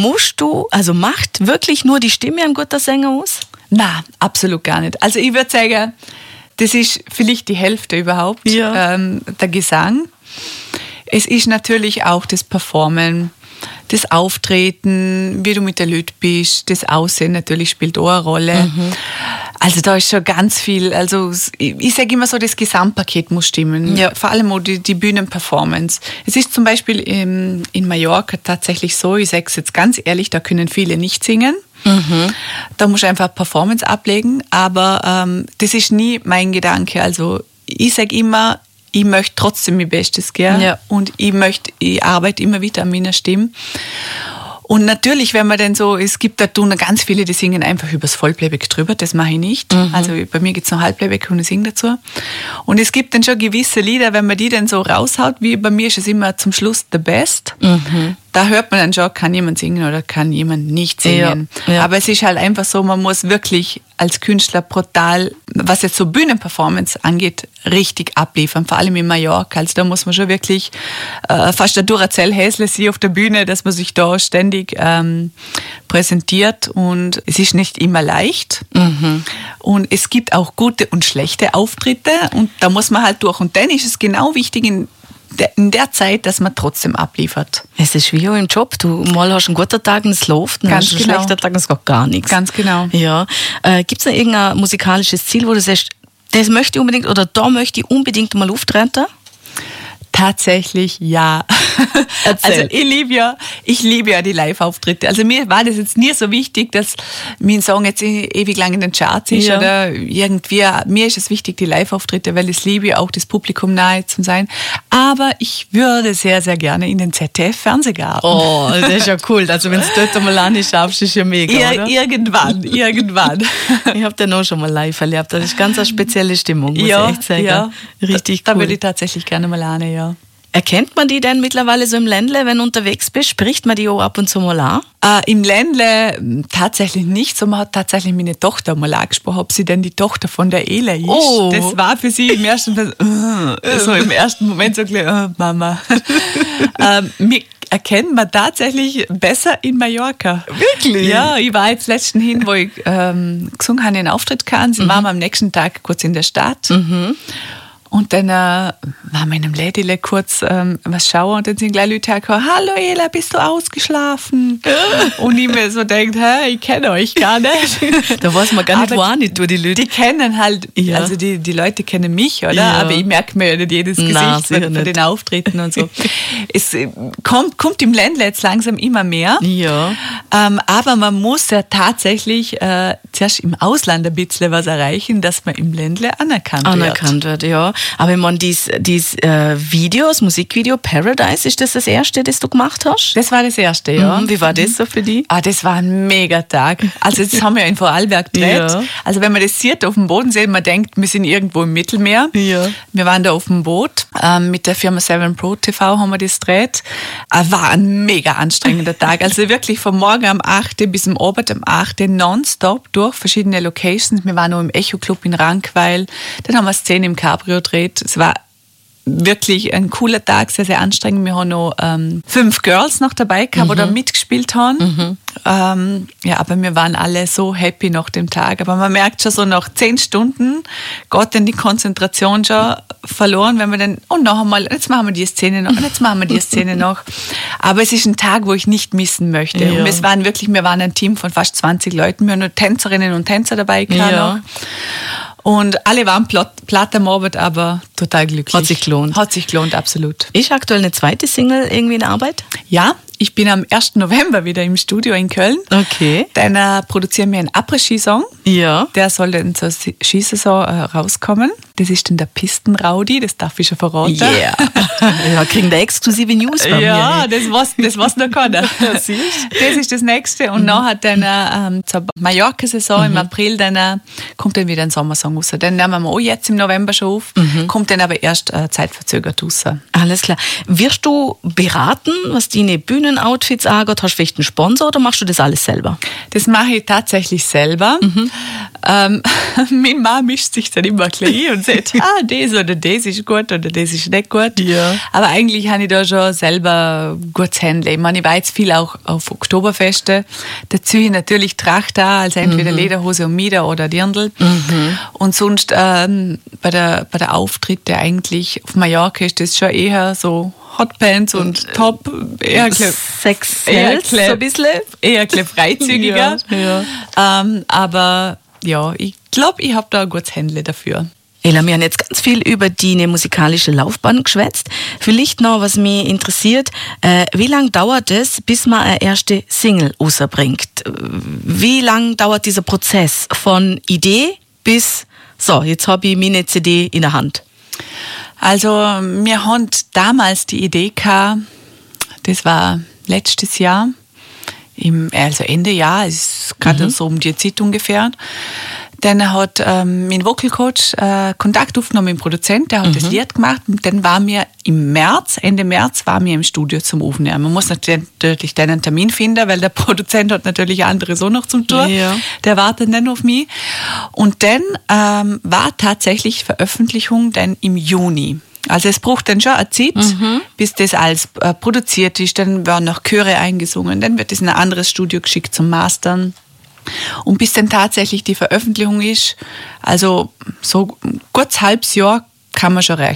macht wirklich nur die Stimme ein guter Sänger aus? Nein, absolut gar nicht. Also ich würde sagen, das ist vielleicht die Hälfte überhaupt, der Gesang. Es ist natürlich auch das Performen, das Auftreten, wie du mit der Leute bist, das Aussehen natürlich spielt auch eine Rolle. Also da ist schon ganz viel, also ich sage immer so, das Gesamtpaket muss stimmen, vor allem auch die Bühnenperformance. Es ist zum Beispiel in Mallorca tatsächlich so, ich sage es jetzt ganz ehrlich, da können viele nicht singen. Da muss ich einfach Performance ablegen, aber das ist nie mein Gedanke. Also ich sage immer, ich möchte trotzdem mein Bestes gern und ich arbeite immer wieder an meiner Stimme. Und natürlich, wenn man dann so, es gibt da ganz viele, die singen einfach übers Vollplayback drüber, das mache ich nicht. Also bei mir gibt es noch Halbplayback und ich singe dazu. Und es gibt dann schon gewisse Lieder, wenn man die dann so raushaut, wie bei mir ist es immer zum Schluss The Best. Da hört man dann schon, kann jemand singen oder kann jemand nicht singen. Aber es ist halt einfach so, man muss wirklich als Künstler brutal, was jetzt so Bühnenperformance angeht, richtig abliefern, vor allem in Mallorca. Also da muss man schon wirklich fast ein Duracell-Häsle sein auf der Bühne, dass man sich da ständig präsentiert und es ist nicht immer leicht. Und es gibt auch gute und schlechte Auftritte und da muss man halt durch. Und dann ist es genau wichtig, in der Zeit, dass man trotzdem abliefert. Es ist wie auch im Job. Du mal hast einen guten Tag und es läuft, dann Ganz hast du einen genau. schlechten Tag und es geht gar nichts. Ganz genau. Ja. Gibt es noch irgendein musikalisches Ziel, wo du sagst, das möchte ich unbedingt oder da möchte ich unbedingt mal auftreten? Tatsächlich ja. Erzähl. Also ich liebe ja die Live-Auftritte. Also mir war das jetzt nie so wichtig, dass mein Song jetzt ewig lang in den Charts ist Ja. oder irgendwie. Mir ist es wichtig, die Live-Auftritte, weil ich liebe auch das Publikum nahe zu sein. Aber ich würde sehr, sehr gerne in den ZDF-Fernsehgarten. Oh, das ist ja cool. Also wenn du dort mal an schaffst, ist ja mega, oder? Irgendwann. Ich habe den auch schon mal live erlebt. Das ist ganz eine spezielle Stimmung, muss ich echt sagen. Richtig Da cool. würde ich tatsächlich gerne mal an, ja. Erkennt man die denn mittlerweile so im Ländle, wenn du unterwegs bist? Spricht man die auch ab und zu mal an? Im Ländle tatsächlich nicht, so man hat tatsächlich meine Tochter mal angesprochen, ob sie denn die Tochter von der Ela ist. Oh. Das war für sie im ersten Moment so ein bisschen, Mama. Mich erkennt man tatsächlich besser in Mallorca. Wirklich? Ja, ich war jetzt letzten hin, wo ich gesungen habe, einen Auftritt gehabt. Dann waren wir am nächsten Tag kurz in der Stadt. Und dann waren wir in einem Lädele kurz was schauen und dann sind gleich Leute hergekommen, hallo Ela, bist du ausgeschlafen? Und ich mir so denkt, ich kenne euch gar nicht. Da weiß man gar nicht, Aber wo auch nicht, du die Leute. Die kennen halt, Ja. also die Leute kennen mich, oder? Ja. Aber ich merke mir ja nicht jedes Na, Gesicht sicher von nicht. den Auftritten und so. Es kommt im Ländle jetzt langsam immer mehr. Ja. Aber man muss ja tatsächlich zuerst im Ausland ein bisschen was erreichen, dass man im Ländle anerkannt wird, ja. Aber ich meine, dies Video, das Musikvideo Paradise, ist das erste, das du gemacht hast? Das war das erste, ja. Wie war das so für dich? Das war ein Megatag. Also das haben wir in Vorarlberg gedreht. Ja. Also wenn man das sieht auf dem Bodensee, man denkt, wir sind irgendwo im Mittelmeer. Ja. Wir waren da auf dem Boot. Mit der Firma 7 Pro TV haben wir das gedreht. War ein mega anstrengender Tag. Also wirklich vom Morgen am 8. bis am Abend am 8. nonstop durch verschiedene Locations. Wir waren noch im Echo Club in Rankweil. Dann haben wir Szene im Cabrio gedreht. Es war wirklich ein cooler Tag, sehr, sehr anstrengend. Wir haben noch 5 Girls noch dabei gehabt, die da mitgespielt haben. Aber wir waren alle so happy nach dem Tag. Aber man merkt schon so nach 10 Stunden geht dann die Konzentration schon verloren, wenn man dann, noch einmal, jetzt machen wir die Szene noch, und jetzt machen wir die Szene noch. Aber es ist ein Tag, wo ich nicht missen möchte. Ja. Und wir waren ein Team von fast 20 Leuten. Wir haben nur Tänzerinnen und Tänzer dabei gehabt Ja. noch. Und alle waren platt am Abend, aber total glücklich. Hat sich gelohnt. Hat sich gelohnt, absolut. Ist aktuell eine zweite Single irgendwie in Arbeit? Ja, ich bin am 1. November wieder im Studio in Köln. Okay. Dann produzieren wir einen Après-Ski-Song. Ja. Der soll dann zur Skisaison rauskommen. Das ist dann der Pistenraudi, das darf ich schon verraten. Yeah. Ja, kriegen da exklusive News bei Ja, mir. das weiß noch keiner. Das ist das Nächste. Und nachher dann zur Mallorca-Saison im April, dann kommt dann wieder ein Sommersong raus. Den nehmen wir auch jetzt im November schon auf, kommt dann aber erst zeitverzögert raus. Alles klar. Wirst du beraten, was deine Bühnenoutfits angeht? Hast du vielleicht einen Sponsor oder machst du das alles selber? Das mache ich tatsächlich selber. Meine Mama mischt sich dann immer gleich und sagt, das oder das ist gut oder das ist nicht gut. Ja. Aber eigentlich habe ich da schon selber gutes Händler. Ich meine, ich war jetzt viel auch auf Oktoberfeste. Da ziehe ich natürlich Tracht an, also entweder Lederhose und Mieder oder Dirndl. Und sonst bei der Auftritte eigentlich auf Mallorca ist das schon eher so Hotpants und Top, eher Sex sells, so ein bisschen. eher freizügiger. Ja. Aber ja, ich glaube, ich habe da ein gutes Händle dafür. Ela, wir haben jetzt ganz viel über deine musikalische Laufbahn geschwätzt. Vielleicht noch, was mich interessiert, wie lange dauert es, bis man eine erste Single rausbringt? Wie lange dauert dieser Prozess von Idee bis, so, jetzt habe ich meine CD in der Hand? Also wir haben damals die Idee gehabt, das war letztes Jahr, also Ende Jahr, es ist gerade so um die Zeit ungefähr. Dann hat mein Vocal Coach Kontakt aufgenommen mit dem Produzent, der hat das Lied gemacht. Und dann waren wir Ende März waren wir im Studio zum Aufnehmen. Man muss natürlich dann einen Termin finden, weil der Produzent hat natürlich andere so noch zum Tour. Ja. Der wartet dann auf mich. Und dann war tatsächlich Veröffentlichung dann im Juni. Also es braucht dann schon eine Zeit, bis das alles produziert ist. Dann werden noch Chöre eingesungen, dann wird es in ein anderes Studio geschickt zum Mastern. Und bis dann tatsächlich die Veröffentlichung ist, also so ein kurzes halbes Jahr kann man schon rechnen.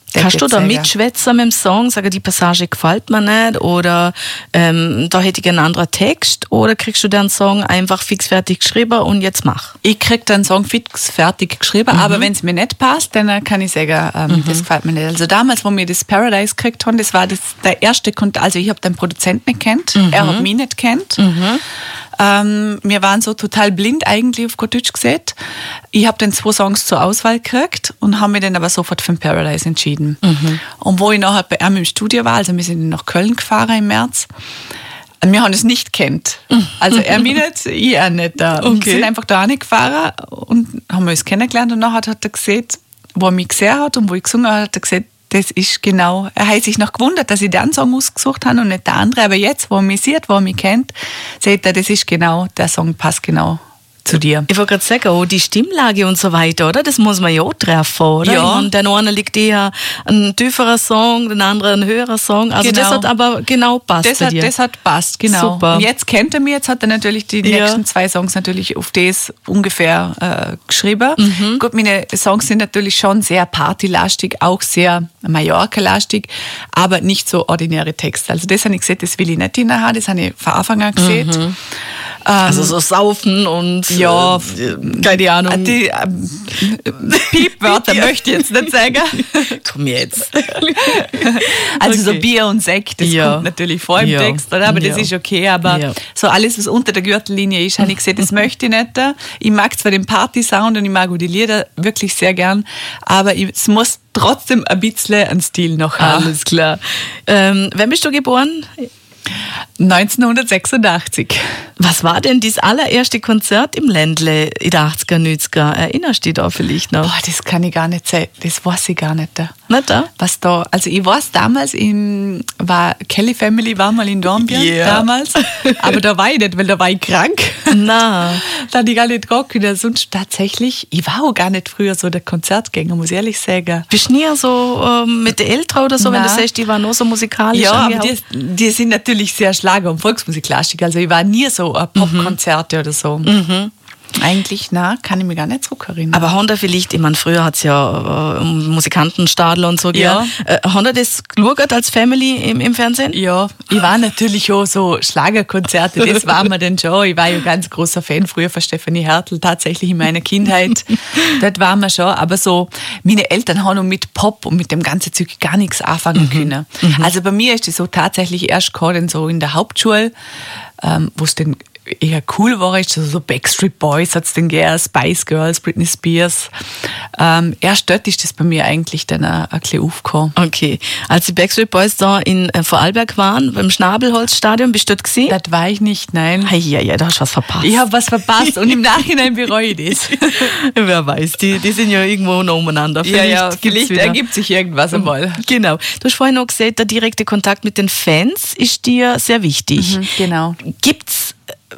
Kannst du da mitschwätzen mit dem Song, sagen, die Passage gefällt mir nicht oder da hätte ich einen anderen Text, oder kriegst du den Song einfach fixfertig geschrieben und jetzt mach? Ich krieg den Song fixfertig geschrieben, aber wenn es mir nicht passt, dann kann ich sagen, das gefällt mir nicht. Also damals, wo wir das Paradise gekriegt haben, das war der erste Kontakt, also ich habe den Produzenten nicht kennt, er hat mich nicht kennt. Wir waren so total blind eigentlich, auf gut Deutsch gesagt. Ich habe dann 2 Songs zur Auswahl gekriegt und habe mich dann aber sofort für den Paradise entschieden. Und wo ich nachher bei ihm im Studio war, also wir sind nach Köln gefahren im März, wir haben es nicht kennt. Also er mich nicht, ich auch nicht. Und sind einfach da gefahren und haben uns kennengelernt und nachher hat er gesehen, wo er mich gesehen hat und wo ich gesungen habe, hat er gesagt, das ist genau, er hat sich noch gewundert, dass ich den Song ausgesucht habe und nicht der andere, aber jetzt, wo er mich sieht, wo er mich kennt, sagt er, das ist genau, der Song passt genau zu dir. Ich wollte gerade sagen, oh, die Stimmlage und so weiter, oder? Das muss man ja auch treffen, oder? Ja. Und der eine liegt eher ein tieferer Song, der andere ein höherer Song. Also Genau. das hat aber genau passt bei dir. Das hat passt, genau. Super. Und jetzt kennt er mich, jetzt hat er natürlich die nächsten 2 Songs natürlich auf das ungefähr geschrieben. Gut, meine Songs sind natürlich schon sehr partylastig, auch sehr Mallorca-lastig, aber nicht so ordinäre Texte. Also das habe ich gesehen, das will ich nicht hinterher, das habe ich von Anfang an gesehen. Also so saufen und Ja, keine Ahnung. die Piepwörter möchte ich jetzt nicht sagen. Komm jetzt. Also so Okay. Bier und Sekt, das Ja. kommt natürlich vor im Ja. Text, oder? Aber das Ja. ist okay. Aber Ja. so alles, was unter der Gürtellinie ist, habe ich gesehen, das möchte ich nicht. Ich mag zwar den Party-Sound und ich mag auch die Lieder wirklich sehr gern, aber es muss trotzdem ein bisschen einen Stil noch haben. Alles klar. Wann bist du geboren? 1986. Was war denn das allererste Konzert im Ländle in den 80er, 90er? Erinnerst du dich da vielleicht noch? Boah, das kann ich gar nicht sagen. Das weiß ich gar nicht. Nicht da? Was da, also ich weiß damals, Kelly Family war mal in Dornbirn damals, aber da war ich nicht, weil da war ich krank. Na. Da hatte ich gar nicht gehen können. Sonst tatsächlich, ich war auch gar nicht früher so der Konzertgänger, muss ich ehrlich sagen. Bist du nie so mit den Eltern oder so, wenn du Nein. sagst, die waren nur so musikalisch Ja, aber angehaucht? die sind natürlich sehr Schlager- und Volksmusiklastig. Also ich war nie so Popkonzerte oder so. Eigentlich, kann ich mich gar nicht zurückerinnern. Aber haben da vielleicht, ich meine, früher hat es ja Musikantenstadel und so Ja. gegeben. Haben da das geschaut als Family im Fernsehen? Ja, ich war natürlich auch so Schlagerkonzerte, das war mir dann schon. Ich war ja ganz großer Fan früher von Stefanie Hertel, tatsächlich in meiner Kindheit. Das war mir schon, aber so, meine Eltern haben mit Pop und mit dem ganzen Zeug gar nichts anfangen können. Also bei mir ist das so tatsächlich erst gerade so in der Hauptschule, wo es dann eher cool war, ist so Backstreet Boys hat es dann gegeben, Spice Girls, Britney Spears. Erst dort ist das bei mir eigentlich dann ein bisschen aufgekommen. Okay. Als die Backstreet Boys da in Vorarlberg waren, beim Schnabelholzstadion, bist du dort gewesen? Das war ich nicht, nein. Ja, da hast du was verpasst. Ich habe was verpasst und im Nachhinein bereue ich das. Wer weiß, die sind ja irgendwo noch umeinander. Vielleicht gibt's wieder. ergibt sich irgendwas einmal. Genau. Du hast vorhin noch gesagt, der direkte Kontakt mit den Fans ist dir sehr wichtig. Genau. Gibt's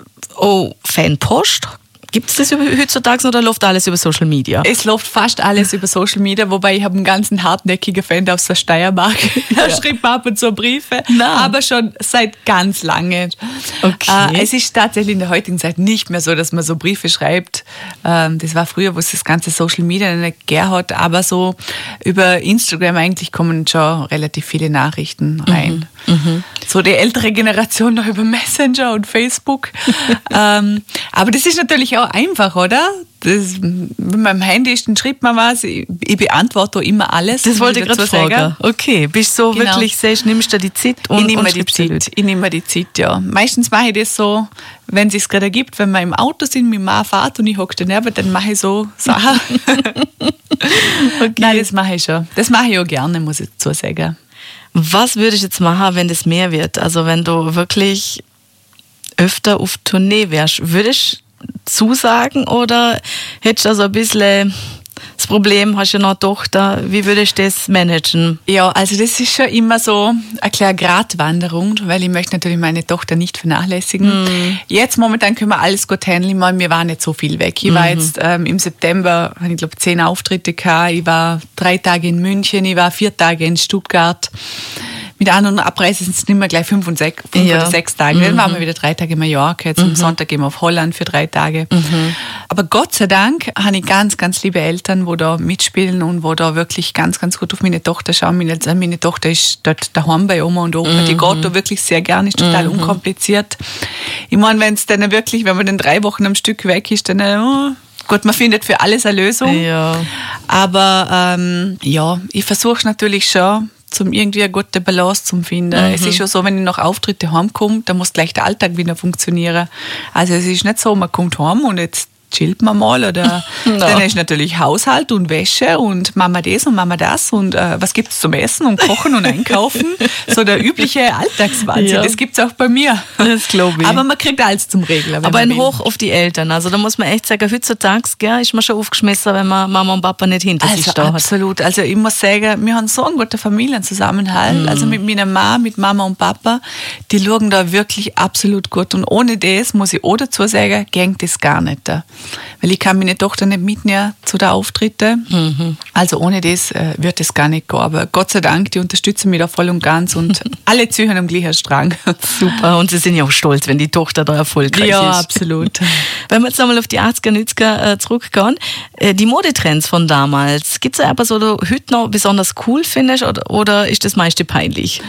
Fanpost? Gibt es das heutzutage oder läuft alles über Social Media? Es läuft fast alles über Social Media, wobei ich habe einen ganzen hartnäckigen Fan aus der Steiermark. Er schreibt ab und zu Briefe, aber schon seit ganz lange. Okay. Es ist tatsächlich in der heutigen Zeit nicht mehr so, dass man so Briefe schreibt. Das war früher, wo es das ganze Social Media nicht gegeben hat, aber so über Instagram eigentlich kommen schon relativ viele Nachrichten rein. So die ältere Generation noch über Messenger und Facebook. Aber das ist natürlich auch einfach, oder? Mit meinem Handy ist, dann schreibt man was, ich beantworte auch immer alles. Das wollte ich gerade fragen. Sagen. Okay, bist du so Genau. wirklich, nimmst du die Zeit und Ich nehme mir die schreibst Zeit. Ich nehme mir die Zeit, ja. Meistens mache ich das so, wenn es sich gerade ergibt, wenn wir im Auto sind, mit Mann fährt und ich hocke daneben, dann mache ich so Sachen. Okay. Nein, das mache ich schon. Das mache ich auch gerne, muss ich dazu sagen. Was würdest du jetzt machen, wenn das mehr wird? Also wenn du wirklich öfter auf Tournee wärst, würdest du zusagen oder hättest du also ein bisschen das Problem, hast ja noch eine Tochter, wie würdest du das managen? Ja, also das ist schon immer so eine kleine Gratwanderung, weil ich möchte natürlich meine Tochter nicht vernachlässigen. Jetzt momentan können wir alles gut handeln, weil wir waren nicht so viel weg. Ich war jetzt im September, ich glaube 10 Auftritte gehabt, ich war 3 Tage in München, ich war 4 Tage in Stuttgart. mit An- und Abreise sind es nicht mehr gleich 5 oder 6 Tage. Dann waren wir wieder 3 Tage in Mallorca. Jetzt am Sonntag gehen wir auf Holland für 3 Tage. Aber Gott sei Dank habe ich ganz, ganz liebe Eltern, die da mitspielen und wo da wirklich ganz, ganz gut auf meine Tochter schauen. Meine Tochter ist dort daheim bei Oma und Opa. Die geht da wirklich sehr gern, ist total unkompliziert. Ich meine, wenn man dann 3 Wochen am Stück weg ist, dann gut, man findet für alles eine Lösung. Ja. Aber ich versuche natürlich schon, um irgendwie eine gute Balance zu finden. Es ist schon so, wenn ich nach Auftritte heimkomme, dann muss gleich der Alltag wieder funktionieren. Also es ist nicht so, man kommt heim und jetzt chillt man mal oder dann ist natürlich Haushalt und Wäsche und Mama das und Mama das und was gibt es zum Essen und Kochen und Einkaufen. So der übliche Alltagswahnsinn. Ja. Das gibt es auch bei mir. Das glaube ich. Aber man kriegt alles zum Regeln. Aber ein Hoch auf die Eltern. Also da muss man echt sagen, heutzutage ist man schon aufgeschmissen, wenn man Mama und Papa nicht hinter sich da hat. Absolut. Also ich muss sagen, wir haben so einen guten Familienzusammenhalt. Also mit meiner Mama, mit Mama und Papa, die schauen da wirklich absolut gut. Und ohne das, muss ich auch dazu sagen, ging das gar nicht. Weil ich kann meine Tochter nicht mitnehmen zu den Auftritten. Also ohne das wird es gar nicht gehen. Aber Gott sei Dank, die unterstützen mich da voll und ganz und alle ziehen am gleichen Strang. Super. Und sie sind ja auch stolz, wenn die Tochter da erfolgreich ist. Ja, absolut. Wenn wir jetzt nochmal auf die 80er, 90er zurückgehen, die Modetrends von damals, gibt es etwas, was du heute noch besonders cool findest oder ist das meiste peinlich?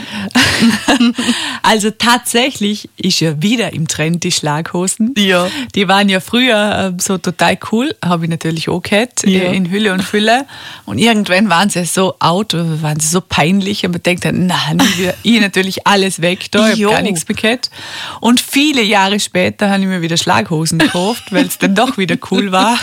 Also tatsächlich ist ja wieder im Trend die Schlaghosen. Ja. Die waren ja früher so total cool, habe ich natürlich auch gehabt, in Hülle und Fülle. Und irgendwann waren sie so out, waren sie so peinlich und man denkt dann, nein, ich natürlich alles weg da, ich habe gar nichts mehr gehabt. Und viele Jahre später habe ich mir wieder Schlaghosen gekauft, weil es dann doch wieder cool war.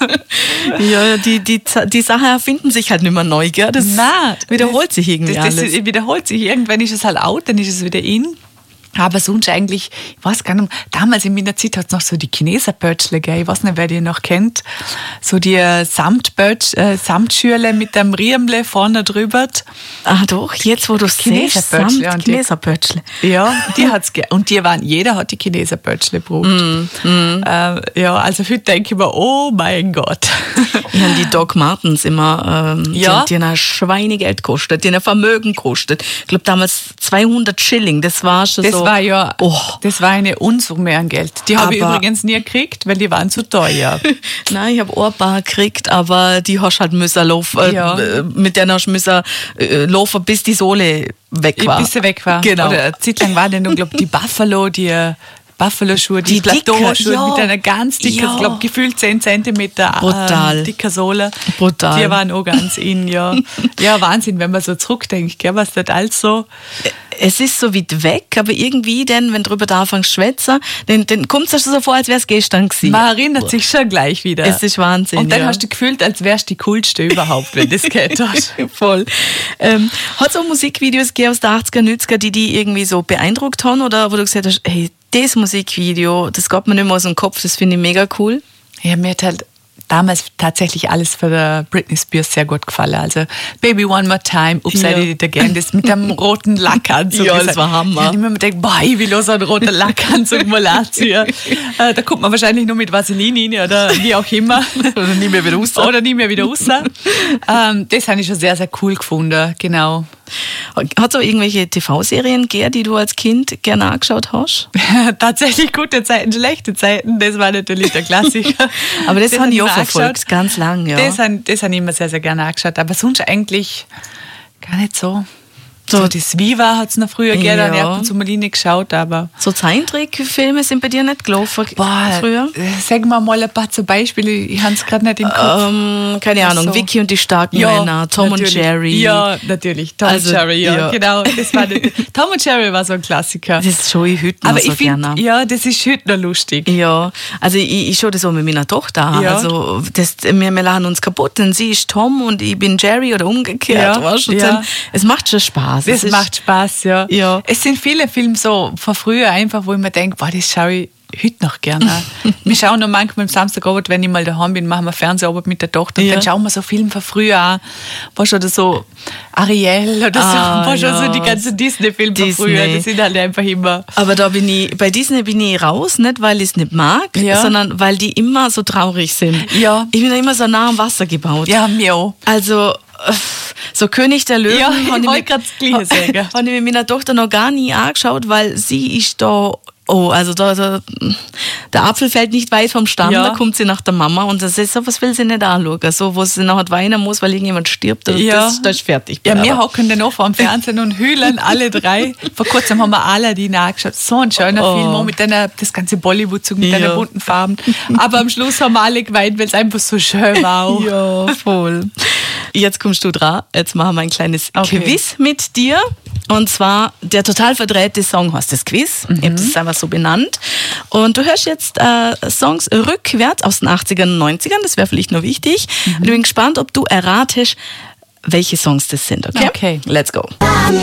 Ja, die Sachen erfinden sich halt nicht mehr neu, gell? Das wiederholt sich irgendwie das alles. wiederholt sich. Irgendwann ist es halt out, dann ist es wieder in. Aber sonst eigentlich, ich weiß gar nicht, damals in meiner Zeit hat es noch so die Chineser-Bötschle gegeben. Ich weiß nicht, wer die noch kennt. So die Samtschürle mit dem Riemle vorne drüber. Ah doch, jetzt wo du es siehst, Chineser-Bötschle. Ja, die hat's und jeder hat die Chineser-Bötschle gebraucht. Also heute denke ich mir, oh mein Gott. Ich habe die Doc Martens immer, die haben ein Schweinegeld gekostet, die haben ein Vermögen gekostet. Ich glaube damals 200 Schilling, das war schon so. Das war eine Unsumme an Geld. Die habe ich übrigens nie gekriegt, weil die waren zu teuer. Nein, ich habe auch ein paar gekriegt, aber die hast halt müssen laufen, mit der hast du müssen laufen, bis die Sohle weg war. Bis sie weg war. Genau. Oder eine Zeit lang war dann noch, glaube die Buffalo-Schuhe, die Plateauschuhe mit einer ganz dicken, ich glaube gefühlt 10 cm dicker Sohle. Brutal. Die waren auch ganz in, ja. Ja, Wahnsinn, wenn man so zurückdenkt, gell, was das alles so. Es ist so weit weg, aber irgendwie dann, wenn du drüber da anfängst zu schwätzen, dann kommt es dir so vor, als wäre es gestern gewesen. Man erinnert sich schon gleich wieder. Es ist Wahnsinn. Und dann hast du gefühlt, als wärst du die coolste überhaupt, wenn du das gehört hast. Voll. Hat es auch Musikvideos gegeben aus den 80er, 90er, die irgendwie so beeindruckt haben oder wo du gesagt hast, hey, das Musikvideo, das geht mir nicht mehr aus dem Kopf, das finde ich mega cool? Ja, mir hat halt damals tatsächlich alles für der Britney Spears sehr gut gefallen. Also Baby One More Time, Oops, I Did It Again, das mit dem roten Lackanzug. Ja, das war Hammer. Ich habe immer gedacht, boah, ich will auch so einen roten Lackanzug mal anziehen. Da kommt man wahrscheinlich nur mit Vaseline rein oder wie auch immer. Oder nie mehr wieder raus. Das habe ich schon sehr, sehr cool gefunden, genau. Hat es auch irgendwelche TV-Serien gegeben, die du als Kind gerne angeschaut hast? Tatsächlich gute Zeiten, schlechte Zeiten, das war natürlich der Klassiker. Aber das habe ich auch verfolgt, ganz lang. Ja. Das habe ich immer sehr, sehr gerne angeschaut, aber sonst eigentlich gar nicht so. So das Viva hat es noch früher gegeben, ich habe ab und zu mal geschaut, aber... So Zeichentrickfilme sind bei dir nicht gelaufen früher? Sag mal ein paar zum Beispiel, ich habe es gerade nicht im Kopf. Keine Ahnung, so. Vicky und die starken Männer, Tom und Jerry. Ja, natürlich, Tom und Jerry, genau. Das war Tom und Jerry war so ein Klassiker. Das schaue ich heute noch aber so gerne. Ja, das ist heute noch lustig. Ja, also ich schaue das auch mit meiner Tochter. Ja. Also wir lachen uns kaputt, denn sie ist Tom und ich bin Jerry oder umgekehrt. Weißt du? Es macht schon Spaß. Das macht Spaß, ja. Es sind viele Filme so von früher einfach, wo ich mir denke, boah, das schaue ich heute noch gerne an. Wir schauen noch manchmal am Samstagabend, wenn ich mal daheim bin, machen wir Fernseharbeit mit der Tochter und dann schauen wir so Filme von früher an. War schon so Ariel oder so, war schon so die ganzen Disney-Filme von früher. Das sind halt einfach immer... Aber bei Disney bin ich raus, nicht weil ich es nicht mag, sondern weil die immer so traurig sind. Ja. Ich bin da immer so nah am Wasser gebaut. Ja, mir auch. Also... So König der Löwen. Ja, habe ich wollte gerade das Gleiche sagen. Habe ich mit meiner Tochter noch gar nie angeschaut, weil sie ist da. Oh, also da, der Apfel fällt nicht weit vom Stamm, Ja. da kommt sie nach der Mama und das ist so, was will sie nicht anschauen? So, wo sie nachher weinen muss, weil irgendjemand stirbt, das ist fertig. Ja, wir hocken dann auch vor dem Fernsehen und heulen alle drei. Vor kurzem haben wir Aladdin angeschaut. So ein schöner Film, auch mit das ganze Bollywood-Zug mit den bunten Farben. Aber am Schluss haben wir alle geweint, weil es einfach so schön war. Auch. Ja, voll. Jetzt kommst du dran. Jetzt machen wir ein kleines Quiz mit dir. Und zwar der total verdrehte Song heißt das Quiz. Ich habe das einfach so benannt. Und du hörst jetzt Songs rückwärts aus den 80ern und 90ern. Das wäre vielleicht noch wichtig. Und ich bin gespannt, ob du erratest, welche Songs das sind. Okay? Okay. Let's go.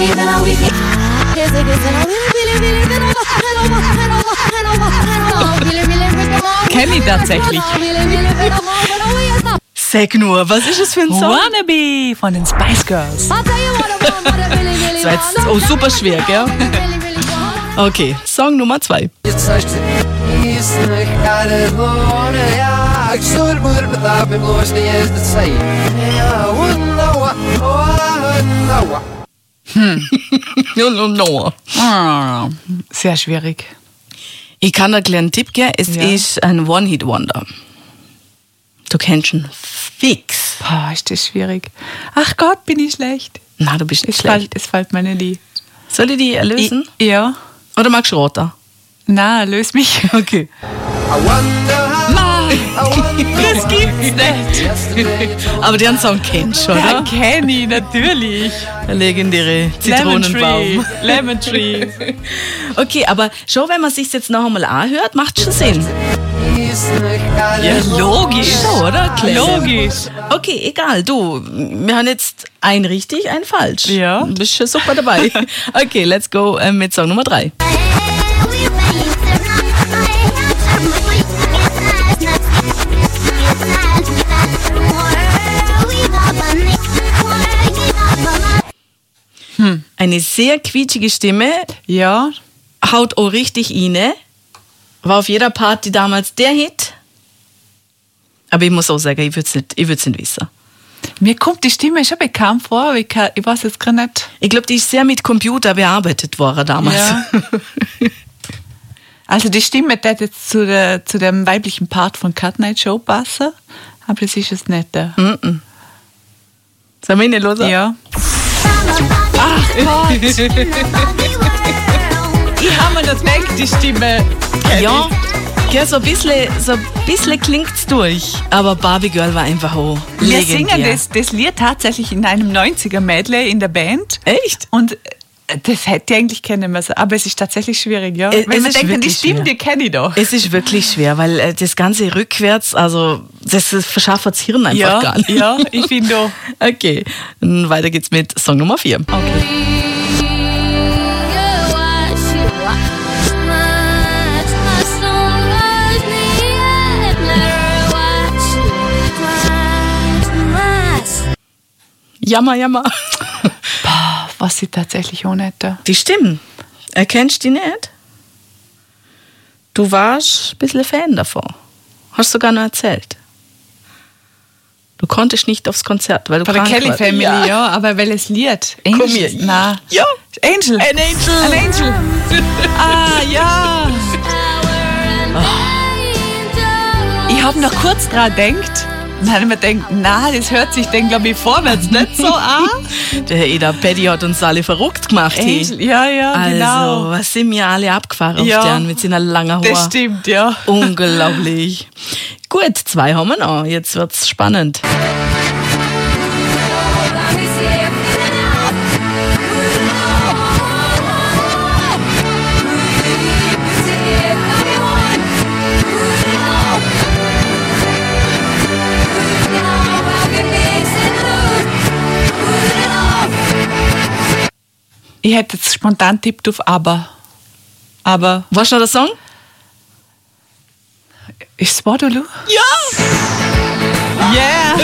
Kenn ich tatsächlich. Sag nur, was ist das für ein Song? Wannabe von den Spice Girls. Das war jetzt super schwer, gell? Okay, Song Nummer 2. No. Sehr schwierig. Ich kann dir einen kleinen Tipp geben, es ist ein One-Hit-Wonder. Du kennst ihn fix. Boah, ist das schwierig. Ach Gott, bin ich schlecht. Na, du bist nicht schlecht. Es fällt mir nicht ein. Soll ich die lösen? Ja. Oder magst du roter? Na, löse mich. Okay. Das gibt's nicht. Aber den Song kennst du, Ja, oder? kenn ich, natürlich. Der legendäre Zitronenbaum. Lemon Tree. Okay, aber schon wenn man sich jetzt noch einmal anhört, macht es schon Sinn. Ja, logisch. Schon, oder? Klasse. Logisch. Okay, egal, du. Wir haben jetzt ein richtig, ein falsch. Ja. Du bist schon super dabei. Okay, let's go mit Song Nummer 3. Eine sehr quietschige Stimme, Ja. haut auch richtig rein. War auf jeder Party damals der Hit. Aber ich muss auch sagen, ich würde es nicht wissen. Mir kommt die Stimme schon bekannt vor, aber ich weiß jetzt gar nicht. Ich glaube, die ist sehr mit Computer bearbeitet worden damals. Ja. Also die Stimme die jetzt zu dem weiblichen Part von Cat Night Show passen, aber das ist es nicht. Sollen wir ihn nicht los? Ja. Ach Gott! Ich habe mir das weg, die Stimme. Ja, so ein bisschen klingt es durch. Aber Barbie Girl war einfach auch Wir legendär. singen das Lied tatsächlich in einem 90er-Medley in der Band. Echt? Und das hätte ich eigentlich kennen müssen, aber es ist tatsächlich schwierig, ja. Es Wenn man ist denkt, die wirklich Stimme, schwer. die kenne ich doch. Es ist wirklich schwer, weil das Ganze rückwärts, also das verschafft das Hirn einfach gar nicht. Ja, ich finde auch. Okay, und weiter geht's mit Song Nummer 4. Jammer. Was ich tatsächlich auch nicht. Die Stimmen, erkennst du die nicht? Du warst ein bisschen Fan davon. Hast sogar noch erzählt. Du konntest nicht aufs Konzert, weil du Bei der krank Kelly warst. Family, ja, aber welches Lied? Komm Angel? hier. Na. Ja. Angel. An Angel. An Angel. Ah, ja. Ich habe noch kurz dran gedacht. Und dann habe ich mir gedacht, na, das hört sich dann, glaube ich, vorwärts nicht so an. Der Herr Eda Paddy hat uns alle verrückt gemacht. hey. Angel, ja, Also, genau. was sind wir alle abgefahren Ja. auf den mit seiner langen Haare. Das stimmt, ja. Unglaublich. Gut, 2 haben wir noch. Jetzt wird's spannend. Ich hätte jetzt spontan tippt auf aber Weißt du noch der Song? ist es Waterloo? Ja! Yeah!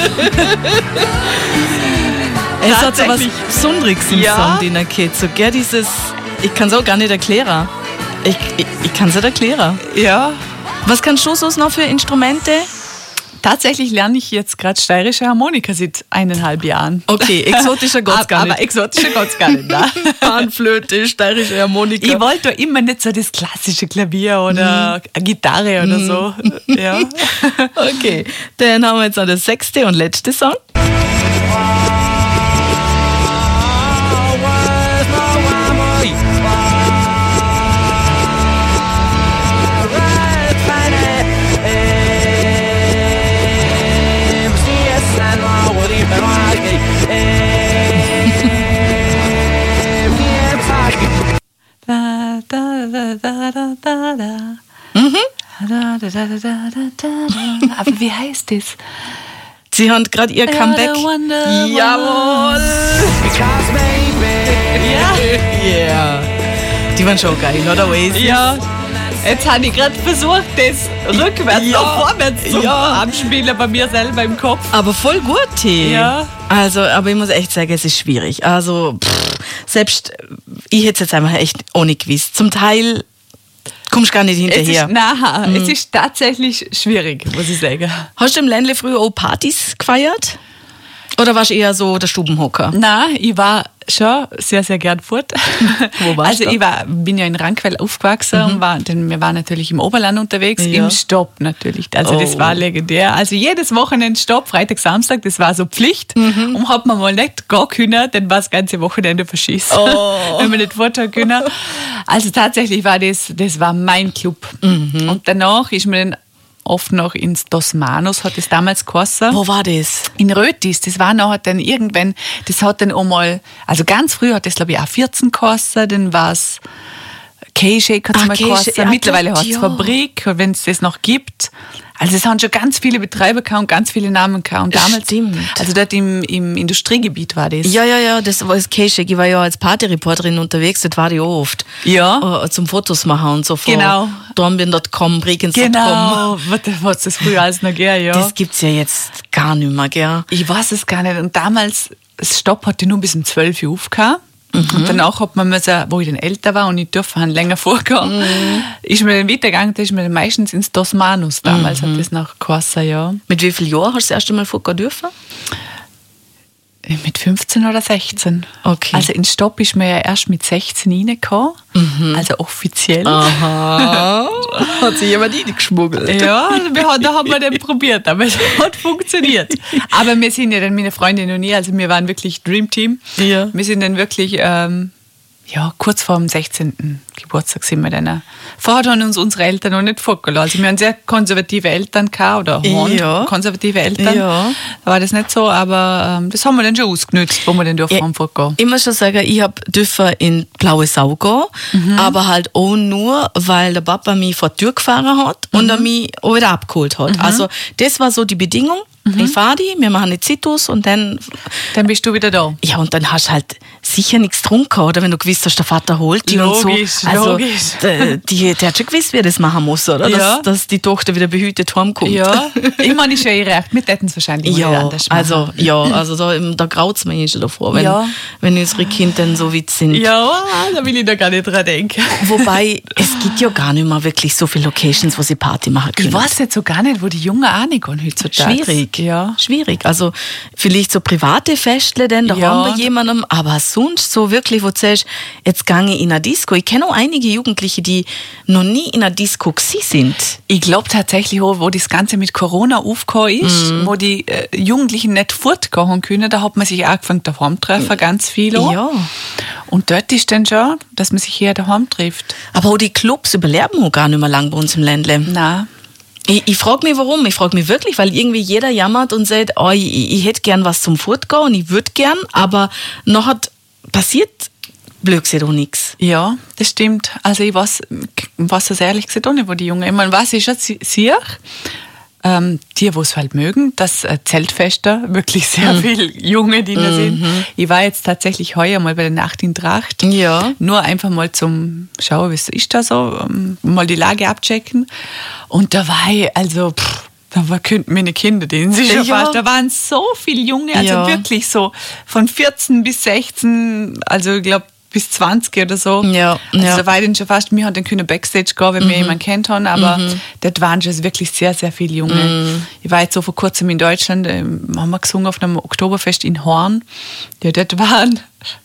Es hat so was Tatsächlich. Besonderes im Ja. Song, den er kennt. So, gell, dieses, ich kann es auch gar nicht erklären. Ich kann es nicht erklären. Ja. Was kannst du sonst noch für Instrumente? Tatsächlich lerne ich jetzt gerade steirische Harmonika seit 1,5 Jahren. Okay, exotischer Gott gar nicht. Aber exotischer Got's gar nicht. Nein. Panflöte, steirische Harmonika. Ich wollte immer nicht so das klassische Klavier oder eine Gitarre oder so. Ja. Okay, dann haben wir jetzt noch der 6. und letzte Song. Da, da, da, da, da, da, da. Da, da, da, da, da, da. Aber wie heißt das? Sie haben gerade ihr Comeback. Jawohl! Ja. Die waren schon geil, oder Oasis? Ja. Jetzt habe ich gerade versucht, das rückwärts nach vorwärts zu abspielen bei mir selber im Kopf. Aber voll gut, T. Ja. Also, aber ich muss echt sagen, es ist schwierig. Also, selbst ich hätte es jetzt einfach echt auch nicht gewusst. Zum Teil kommst du gar nicht hinterher. Es ist tatsächlich schwierig, muss ich sagen. Hast du im Ländle früher auch Partys gefeiert? Oder warst du eher so der Stubenhocker? Nein, ich war schon sehr, sehr gern fort. Wo warst du? Also bin ja in Rankwell aufgewachsen und wir waren natürlich im Oberland unterwegs, Ja. im Stopp natürlich. Also das war legendär. Also jedes Wochenende Stopp, Freitag, Samstag, das war so Pflicht. Und hat man mal nicht gehen können, dann war das ganze Wochenende verschissen. Wenn man nicht fortfahren können. Also tatsächlich war das war mein Club. Und danach ist mir dann oft noch ins Dos Manos, hat es damals geheißen. Wo war das? In Rötis, das war nachher dann irgendwann, das hat dann einmal, also ganz früh hat das glaube ich auch 14 geheißen, dann war es K-Shake hat es mal geheißen, ja, mittlerweile dort, hat es ja. Fabrik, wenn es das noch gibt. Also es haben schon ganz viele Betreiber gehabt und ganz viele Namen gehabt. Und damals, Stimmt. also dort im Industriegebiet war das. Ja, das war das K-Shake. Ich war ja als Partyreporterin unterwegs, das war ich auch oft. Ja. Zum Fotos machen und so von Genau. Dornbirn.com, Bregenz.com. Genau, was das früher alles noch gegeben, ja. Das gibt's ja jetzt gar nicht mehr, gell? Ich weiß es gar nicht. Und damals, das Stopp hatte nur bis um 12 Uhr aufgehört. Und danach hat man müssen, wo ich dann älter war und ich durfte länger vorgehen, ist mir dann weitergegangen, da ist mir dann meistens ins Dos Manos. Damals hat das noch geheißen, ja. Mit wie vielen Jahren hast du das erste Mal vorgehen dürfen? Mit 15 oder 16. Okay. Also in Stopp ist mir ja erst mit 16 reingekommen, also offiziell. Aha. Hat sich jemand reingeschmuggelt? Ja, da haben wir dann probiert, aber es hat funktioniert. Aber wir sind ja dann, meine Freundin und ich, also wir waren wirklich Dream Team. Ja. Wir sind dann wirklich, kurz vor dem 16. Geburtstag sind wir dann. Vorher haben uns unsere Eltern noch nicht vorgelassen. Also wir haben sehr konservative Eltern gehabt, oder haben konservative Eltern. Ja. Da war das nicht so, aber das haben wir dann schon ausgenutzt, wo wir dann durften vorgehen. Ich muss schon sagen, ich dürfen in Blaue Sau gehen, aber halt auch nur, weil der Papa mich vor die Tür gefahren hat und er mich auch wieder abgeholt hat. Also das war so die Bedingung. Ich fahre die, wir machen die Zitus und dann Dann bist du wieder da. ja, und dann hast du halt sicher nichts getrunken, oder? Wenn du gewusst hast, der Vater holt die und Logisch, so. Also, logisch. der hat schon gewusst, wie er das machen muss, oder? Ja. Dass die Tochter wieder behütet heimkommt. Ja, ich meine, ist ja ihre Recht. Wir hätten es wahrscheinlich mal Ja, anders machen. also da graut es mir eh schon davor, wenn, Ja. wenn unsere Kinder dann so weit sind. Ja, da will ich da gar nicht dran denken. Wobei, es gibt ja gar nicht mehr wirklich so viele Locations, wo sie Party machen können. Ich weiß jetzt so gar nicht, wo die Jungen auch nicht gehen heutzutage. Schwierig. Ja. Schwierig. Also vielleicht so private Festle, denn da Ja. haben wir jemanden, aber sonst so wirklich, wo du sagst, jetzt gehe ich in eine Disco. Ich kenne auch einige Jugendliche, die noch nie in einer Disco gewesen sind. Ich glaube tatsächlich auch, wo das Ganze mit Corona aufgekommen ist, wo die Jugendlichen nicht fortgehen können, da hat man sich angefangen daheim zu treffen, ganz viel auch. Ja. Und dort ist dann schon, dass man sich eher daheim trifft. Aber auch die Clubs überleben auch gar nicht mehr lang bei uns im Ländle. Nein. Ich frage mich, warum. Ich frage mich wirklich, weil irgendwie jeder jammert und sagt, oh, ich hätte gern was zum Fortgehen und ich würde gern, aber noch passiert blöd gesagt auch nichts. Ja, das stimmt. Also ich weiß das ehrlich gesagt auch nicht, wo die Jungen, ich meine, was ich schon sehe, die, wo es halt mögen, dass Zeltfester wirklich sehr viele Junge Diener sind. Ich war jetzt tatsächlich heuer mal bei der Nacht in Tracht. Ja. Nur einfach mal zum Schauen, wie ist da so, mal die Lage abchecken. Und da war ich, also, könnten meine Kinder, denen sie schon Ja. fast, da waren so viele Junge, also Ja. wirklich so von 14 bis 16, also ich glaube, bis 20 oder so. Ja, also ja. da war ich dann schon fast, wir haben dann können Backstage gehen, wenn wir jemanden kennt haben, aber dort waren schon wirklich sehr, sehr viele Junge. Ich war jetzt so vor kurzem in Deutschland, haben wir gesungen auf einem Oktoberfest in Horn. Ja, dort waren,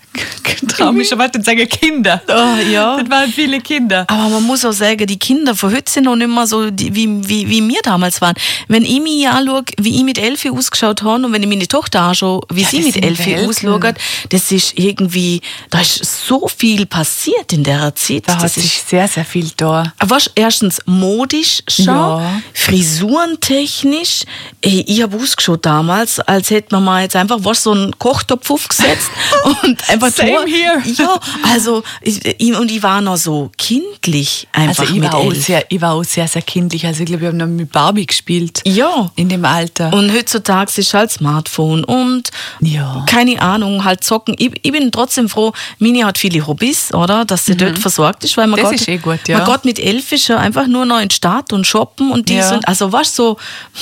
traue mich schon mal zu sagen, Kinder. Oh, ja. Dort waren viele Kinder. Aber man muss auch sagen, die Kinder von heute sind noch nicht mehr so, wie wir damals waren. Wenn ich mich anschaue, wie ich mit 11 ausgeschaut habe und wenn ich meine Tochter anschaue, wie sie das mit sind 11 Welten. ausschaut, das ist irgendwie, da ist so viel passiert in der Zeit. Da hat das sich ist, sehr, sehr viel da. was erstens modisch schon, Ja. frisurentechnisch. Ich habe ausgeschaut damals, als hätte man mal jetzt einfach so einen Kochtopf aufgesetzt und einfach Same durch. here. Ja, also und ich war noch so kindlich einfach Also ich mit war, auch 11. ich war auch sehr, sehr kindlich. Also ich glaube, wir haben noch mit Barbie gespielt. Ja. In dem Alter. Und heutzutage ist halt Smartphone und Ja. keine Ahnung, halt zocken. Ich bin trotzdem froh, Mini hat viele Hobbys, oder? Dass sie dort versorgt ist, weil man Das geht, ist eh gut, ja. man geht mit 11 ist ja einfach nur noch in die Stadt und shoppen und dies Ja. und also was so,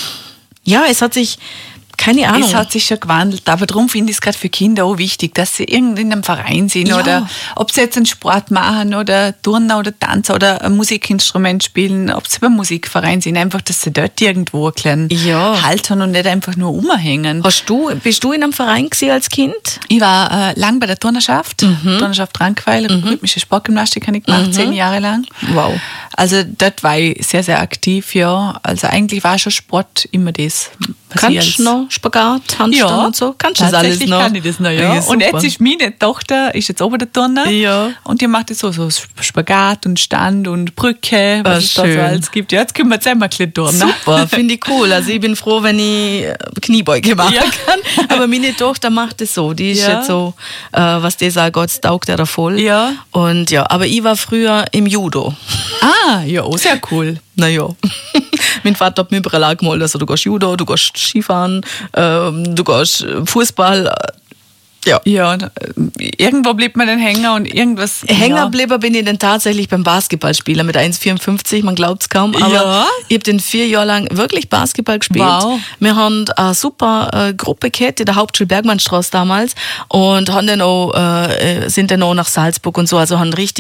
ja, es hat sich, keine Ahnung. Es hat sich schon gewandelt, aber darum finde ich es gerade für Kinder auch wichtig, dass sie irgendwie in einem Verein sind Ja. oder ob sie jetzt einen Sport machen oder Turnen oder Tanzen oder ein Musikinstrument spielen, ob sie beim Musikverein sind, einfach, dass sie dort irgendwo einen kleinen Ja. Halt haben und nicht einfach nur rumhängen. Bist du in einem Verein gewesen als Kind? Ich war lang bei der Turnerschaft, Turnerschaft Rankweil, rhythmische Sportgymnastik habe ich gemacht, 10 Jahre lang. Wow. Also dort war ich sehr, sehr aktiv, ja. Also eigentlich war schon Sport immer das, was ich Kannst du noch Spagat, Handstand und so? Kannst du das alles tatsächlich noch? kann ich das noch, ja. Und jetzt ist meine Tochter, ist jetzt oben der Turner. Ja. Und die macht jetzt so Spagat und Stand und Brücke, was es da so schön. alles gibt. Ja, jetzt können wir jetzt einmal ein bisschen turnen. Super, finde ich cool. Also ich bin froh, wenn ich Kniebeuge machen Ja. kann. Aber meine Tochter macht es so. Die ist Ja. jetzt so, was die sagt, Gott taugt er da voll. Ja. Und ja, aber ich war früher im Judo. Ah, ja, auch sehr cool. Naja, mein Vater hat mir überall angemeldet, also du gehst Judo, du gehst Skifahren, du gehst Fußball. Ja. Ja, und, irgendwo bleibt man dann hängen und irgendwas. Hängen ja. geblieben bin ich dann tatsächlich beim Basketballspieler mit 1,54, man glaubt es kaum, aber Ja. ich habe den 4 Jahre lang wirklich Basketball gespielt. Wow. Wir haben eine super Gruppe gehabt in der Hauptschule Bergmannstraße damals und haben dann auch, sind dann auch nach Salzburg und so, also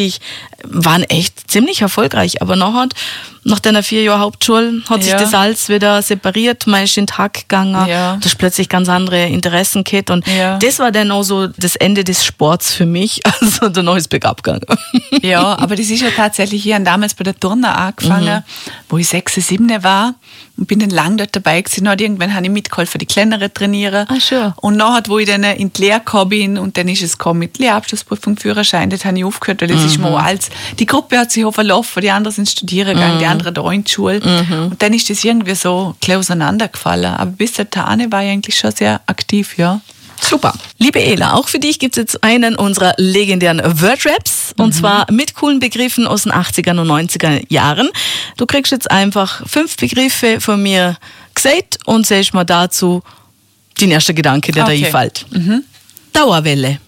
waren echt ziemlich erfolgreich, aber nach deiner 4 Jahre Hauptschule hat sich Ja. das alles wieder separiert, man ist in den Tag gegangen, Ja. da ist plötzlich ganz andere Interessen gehabt und Ja. das war dann auch so das Ende des Sports für mich, also danach ist es bergab gegangen. Ja, aber das ist ja tatsächlich, ich habe damals bei der Turner angefangen, wo ich 6, 7 war und bin dann lang dort dabei gewesen. Und irgendwann habe ich mitgeholfen, die Kleineren trainieren. Ah, schön. Und nachher, wo ich dann in die Lehre gekommen bin und dann ist es gekommen mit Lehrabschlussprüfung, Führerschein, das habe ich aufgehört, weil das ist mir als, die Gruppe hat sich auch verlaufen, die anderen sind studieren gegangen, die anderen da in die Schule. Und dann ist das irgendwie so gleich auseinandergefallen. Aber bis dahin war ich eigentlich schon sehr aktiv, ja. Super. Liebe Ela, auch für dich gibt es jetzt einen unserer legendären Wordraps und zwar mit coolen Begriffen aus den 80er und 90er Jahren. Du kriegst jetzt einfach 5 Begriffe von mir gesagt und sagst mir dazu den ersten Gedanke, der Okay. da einfällt. Dauerwelle.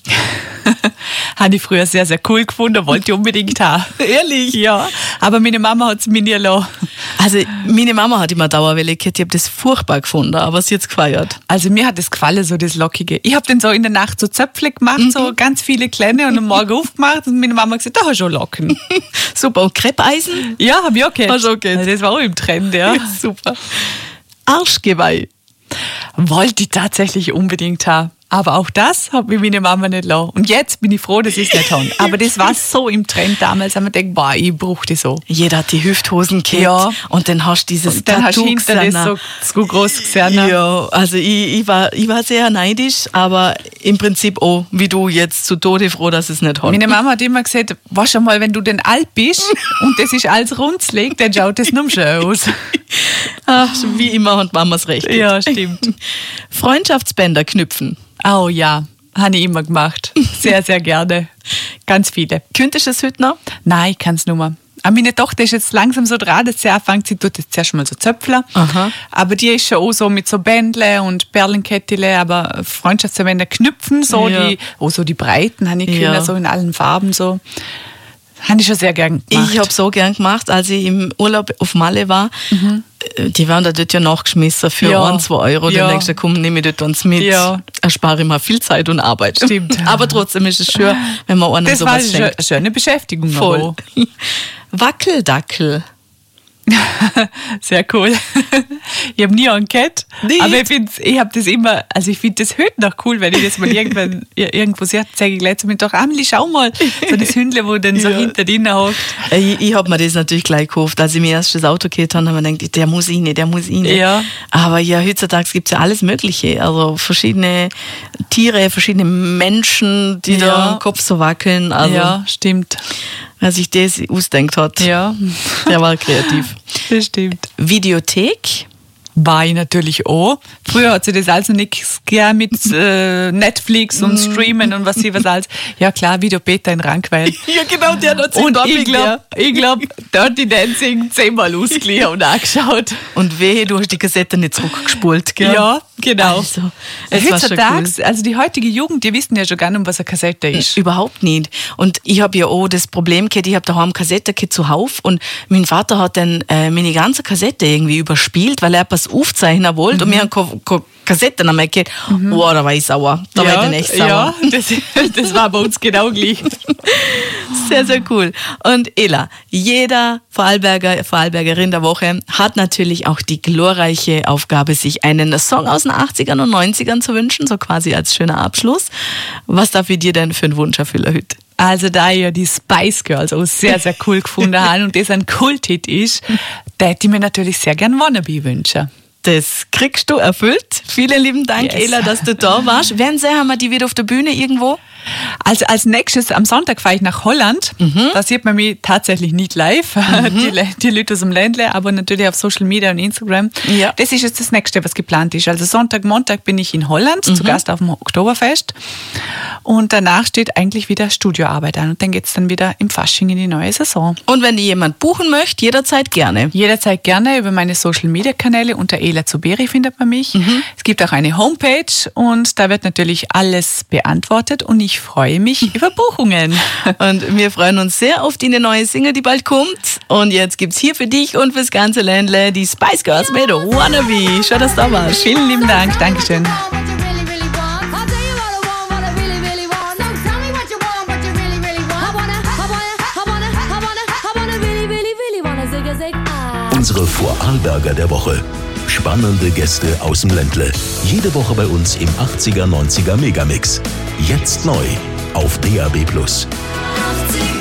Habe ich früher sehr, sehr cool gefunden, wollte ich unbedingt haben. Ehrlich? Ja, aber meine Mama hat es mir nie erlaubt. Also meine Mama hat immer Dauerwelle gehabt, ich habe das furchtbar gefunden, aber sie jetzt gefeiert. Also mir hat das gefallen, so das Lockige. Ich habe dann so in der Nacht so Zöpfle gemacht, so ganz viele kleine und am Morgen aufgemacht und meine Mama hat gesagt, da hast du schon Locken. Super. Und Kreppeisen? Ja, habe ich auch gehabt. Hast du auch gehabt? Also das war auch im Trend, ja. Super. Arschgeweih. Wollte ich tatsächlich unbedingt haben. Aber auch das hat mir meine Mama nicht lassen. Und jetzt bin ich froh, dass ich es nicht habe. Aber das war so im Trend damals, haben wir gedacht, boah, ich brauche die so. Jeder hat die Hüfthhosen gehabt Ja. und dann hast du dieses Und dann hast du Tattoo hinter gesehen. das so groß gesehen. Ja, also ich war sehr neidisch, aber im Prinzip auch, wie du jetzt zu Tode froh, dass es nicht hat. Meine Mama hat immer gesagt, was schon mal, wenn du denn alt bist und das ist alles runzlegt, dann schaut das nur schön aus. Ach, wie immer hat Mamas recht. Ja, stimmt. Freundschaftsbänder knüpfen. Oh ja, habe ich immer gemacht. Sehr, sehr gerne. Ganz viele. Könntest du es heute noch? Nein, ich kann es nicht mehr. Aber meine Tochter ist jetzt langsam so dran, dass sie anfängt, sie tut jetzt zuerst mal so Zöpfler. Aha. Aber die ist schon auch so mit so Bändle und Perlenkettele, aber Freundschaftsbänder knüpfen, so Ja. die Breiten habe ich Ja. können, so in allen Farben so. Habe ich schon sehr gern gemacht. Ich habe so gern gemacht, als ich im Urlaub auf Malle war. Die werden da dort ja nachgeschmissen für 1, 2 Euro. Ja. Dann denkst du, komm, nehme ich dort uns mit. Ja. Erspare ich mir viel Zeit und Arbeit. Stimmt. Aber trotzdem ist es schön, wenn man einem Das war sowas eine schenkt. schöne Beschäftigung. Voll. Aber. Wackeldackel. Sehr cool. Ich habe nie einen gehabt, Nicht? aber ich finde das heute noch cool, wenn ich das mal irgendwo sehe, sage ich gleich zu mir, doch, Amelie, schau mal, so das Hündle, wo dann so Ja. hinter drinnen hockt. Ich habe mir das natürlich gleich gekauft. Als ich mir erst das Auto gekauft habe, habe ich mir gedacht, der muss rein. Ja. Aber ja, heutzutage gibt es ja alles Mögliche. Also verschiedene Tiere, verschiedene Menschen, die da im Kopf so wackeln. Also Ja, stimmt. wer sich das ausdenkt hat, Ja, der war kreativ. das stimmt. Videothek. War ich natürlich auch. Früher hat sie das also nichts gern mit Netflix und Streamen und was alles. Ja klar, Video Peter in Rankweiler. Ja genau, der hat Und ich glaub, Dirty Dancing 10-mal ausgeliehen und angeschaut. Und wehe, du hast die Kassette nicht zurückgespult, gell? Ja, genau. Also, es war schon cool. Heutzutage, also die heutige Jugend, die wissen ja schon gar nicht, was eine Kassette ist. Überhaupt nicht. Und ich habe ja auch das Problem gehabt, ich habe daheim Kassette zuhauf und mein Vater hat dann meine ganze Kassette irgendwie überspielt, weil er etwas aufzeichnen wollte und wir haben keine Kassette mehr gehabt. Oh, da war ich sauer. Da war ich dann echt sauer. Ja, das war bei uns genau gleich. Sehr, sehr cool. Und Ela, jeder Vorarlberger, Vorarlbergerin der Woche hat natürlich auch die glorreiche Aufgabe, sich einen Song aus den 80ern und 90ern zu wünschen, so quasi als schöner Abschluss. Was darf ich dir denn für einen Wunsch erfüllen heute? Also da ich ja die Spice Girls auch sehr, sehr cool gefunden habe und das ein Kulthit ist, da hätte ich mir natürlich sehr gern Wannabe wünschen. Das kriegst du erfüllt. Vielen lieben Dank, Yes. Ela, dass du da warst. Werden Sie, haben wir die wieder auf der Bühne irgendwo? Also als nächstes, am Sonntag fahre ich nach Holland. Da sieht man mich tatsächlich nicht live, die Leute aus dem Ländle, aber natürlich auf Social Media und Instagram. Ja. Das ist jetzt das Nächste, was geplant ist. Also Sonntag, Montag bin ich in Holland, zu Gast auf dem Oktoberfest. Und danach steht eigentlich wieder Studioarbeit an. Und dann geht es dann wieder im Fasching in die neue Saison. Und wenn die jemand buchen möchte, jederzeit gerne. Jederzeit gerne über meine Social-Media-Kanäle. Unter Ela Zuberi findet man mich. Es gibt auch eine Homepage und da wird natürlich alles beantwortet und ich freue mich über Buchungen. Und wir freuen uns sehr auf die neue Single, die bald kommt. Und jetzt gibt's hier für dich und fürs ganze Ländle die Spice Girls mit Wannabe. Schön, dass du da warst. Vielen lieben Dank. Dankeschön. Unsere Vorarlberger der Woche. Spannende Gäste aus dem Ländle. Jede Woche bei uns im 80er, 90er Megamix. Jetzt neu auf DAB+. 80er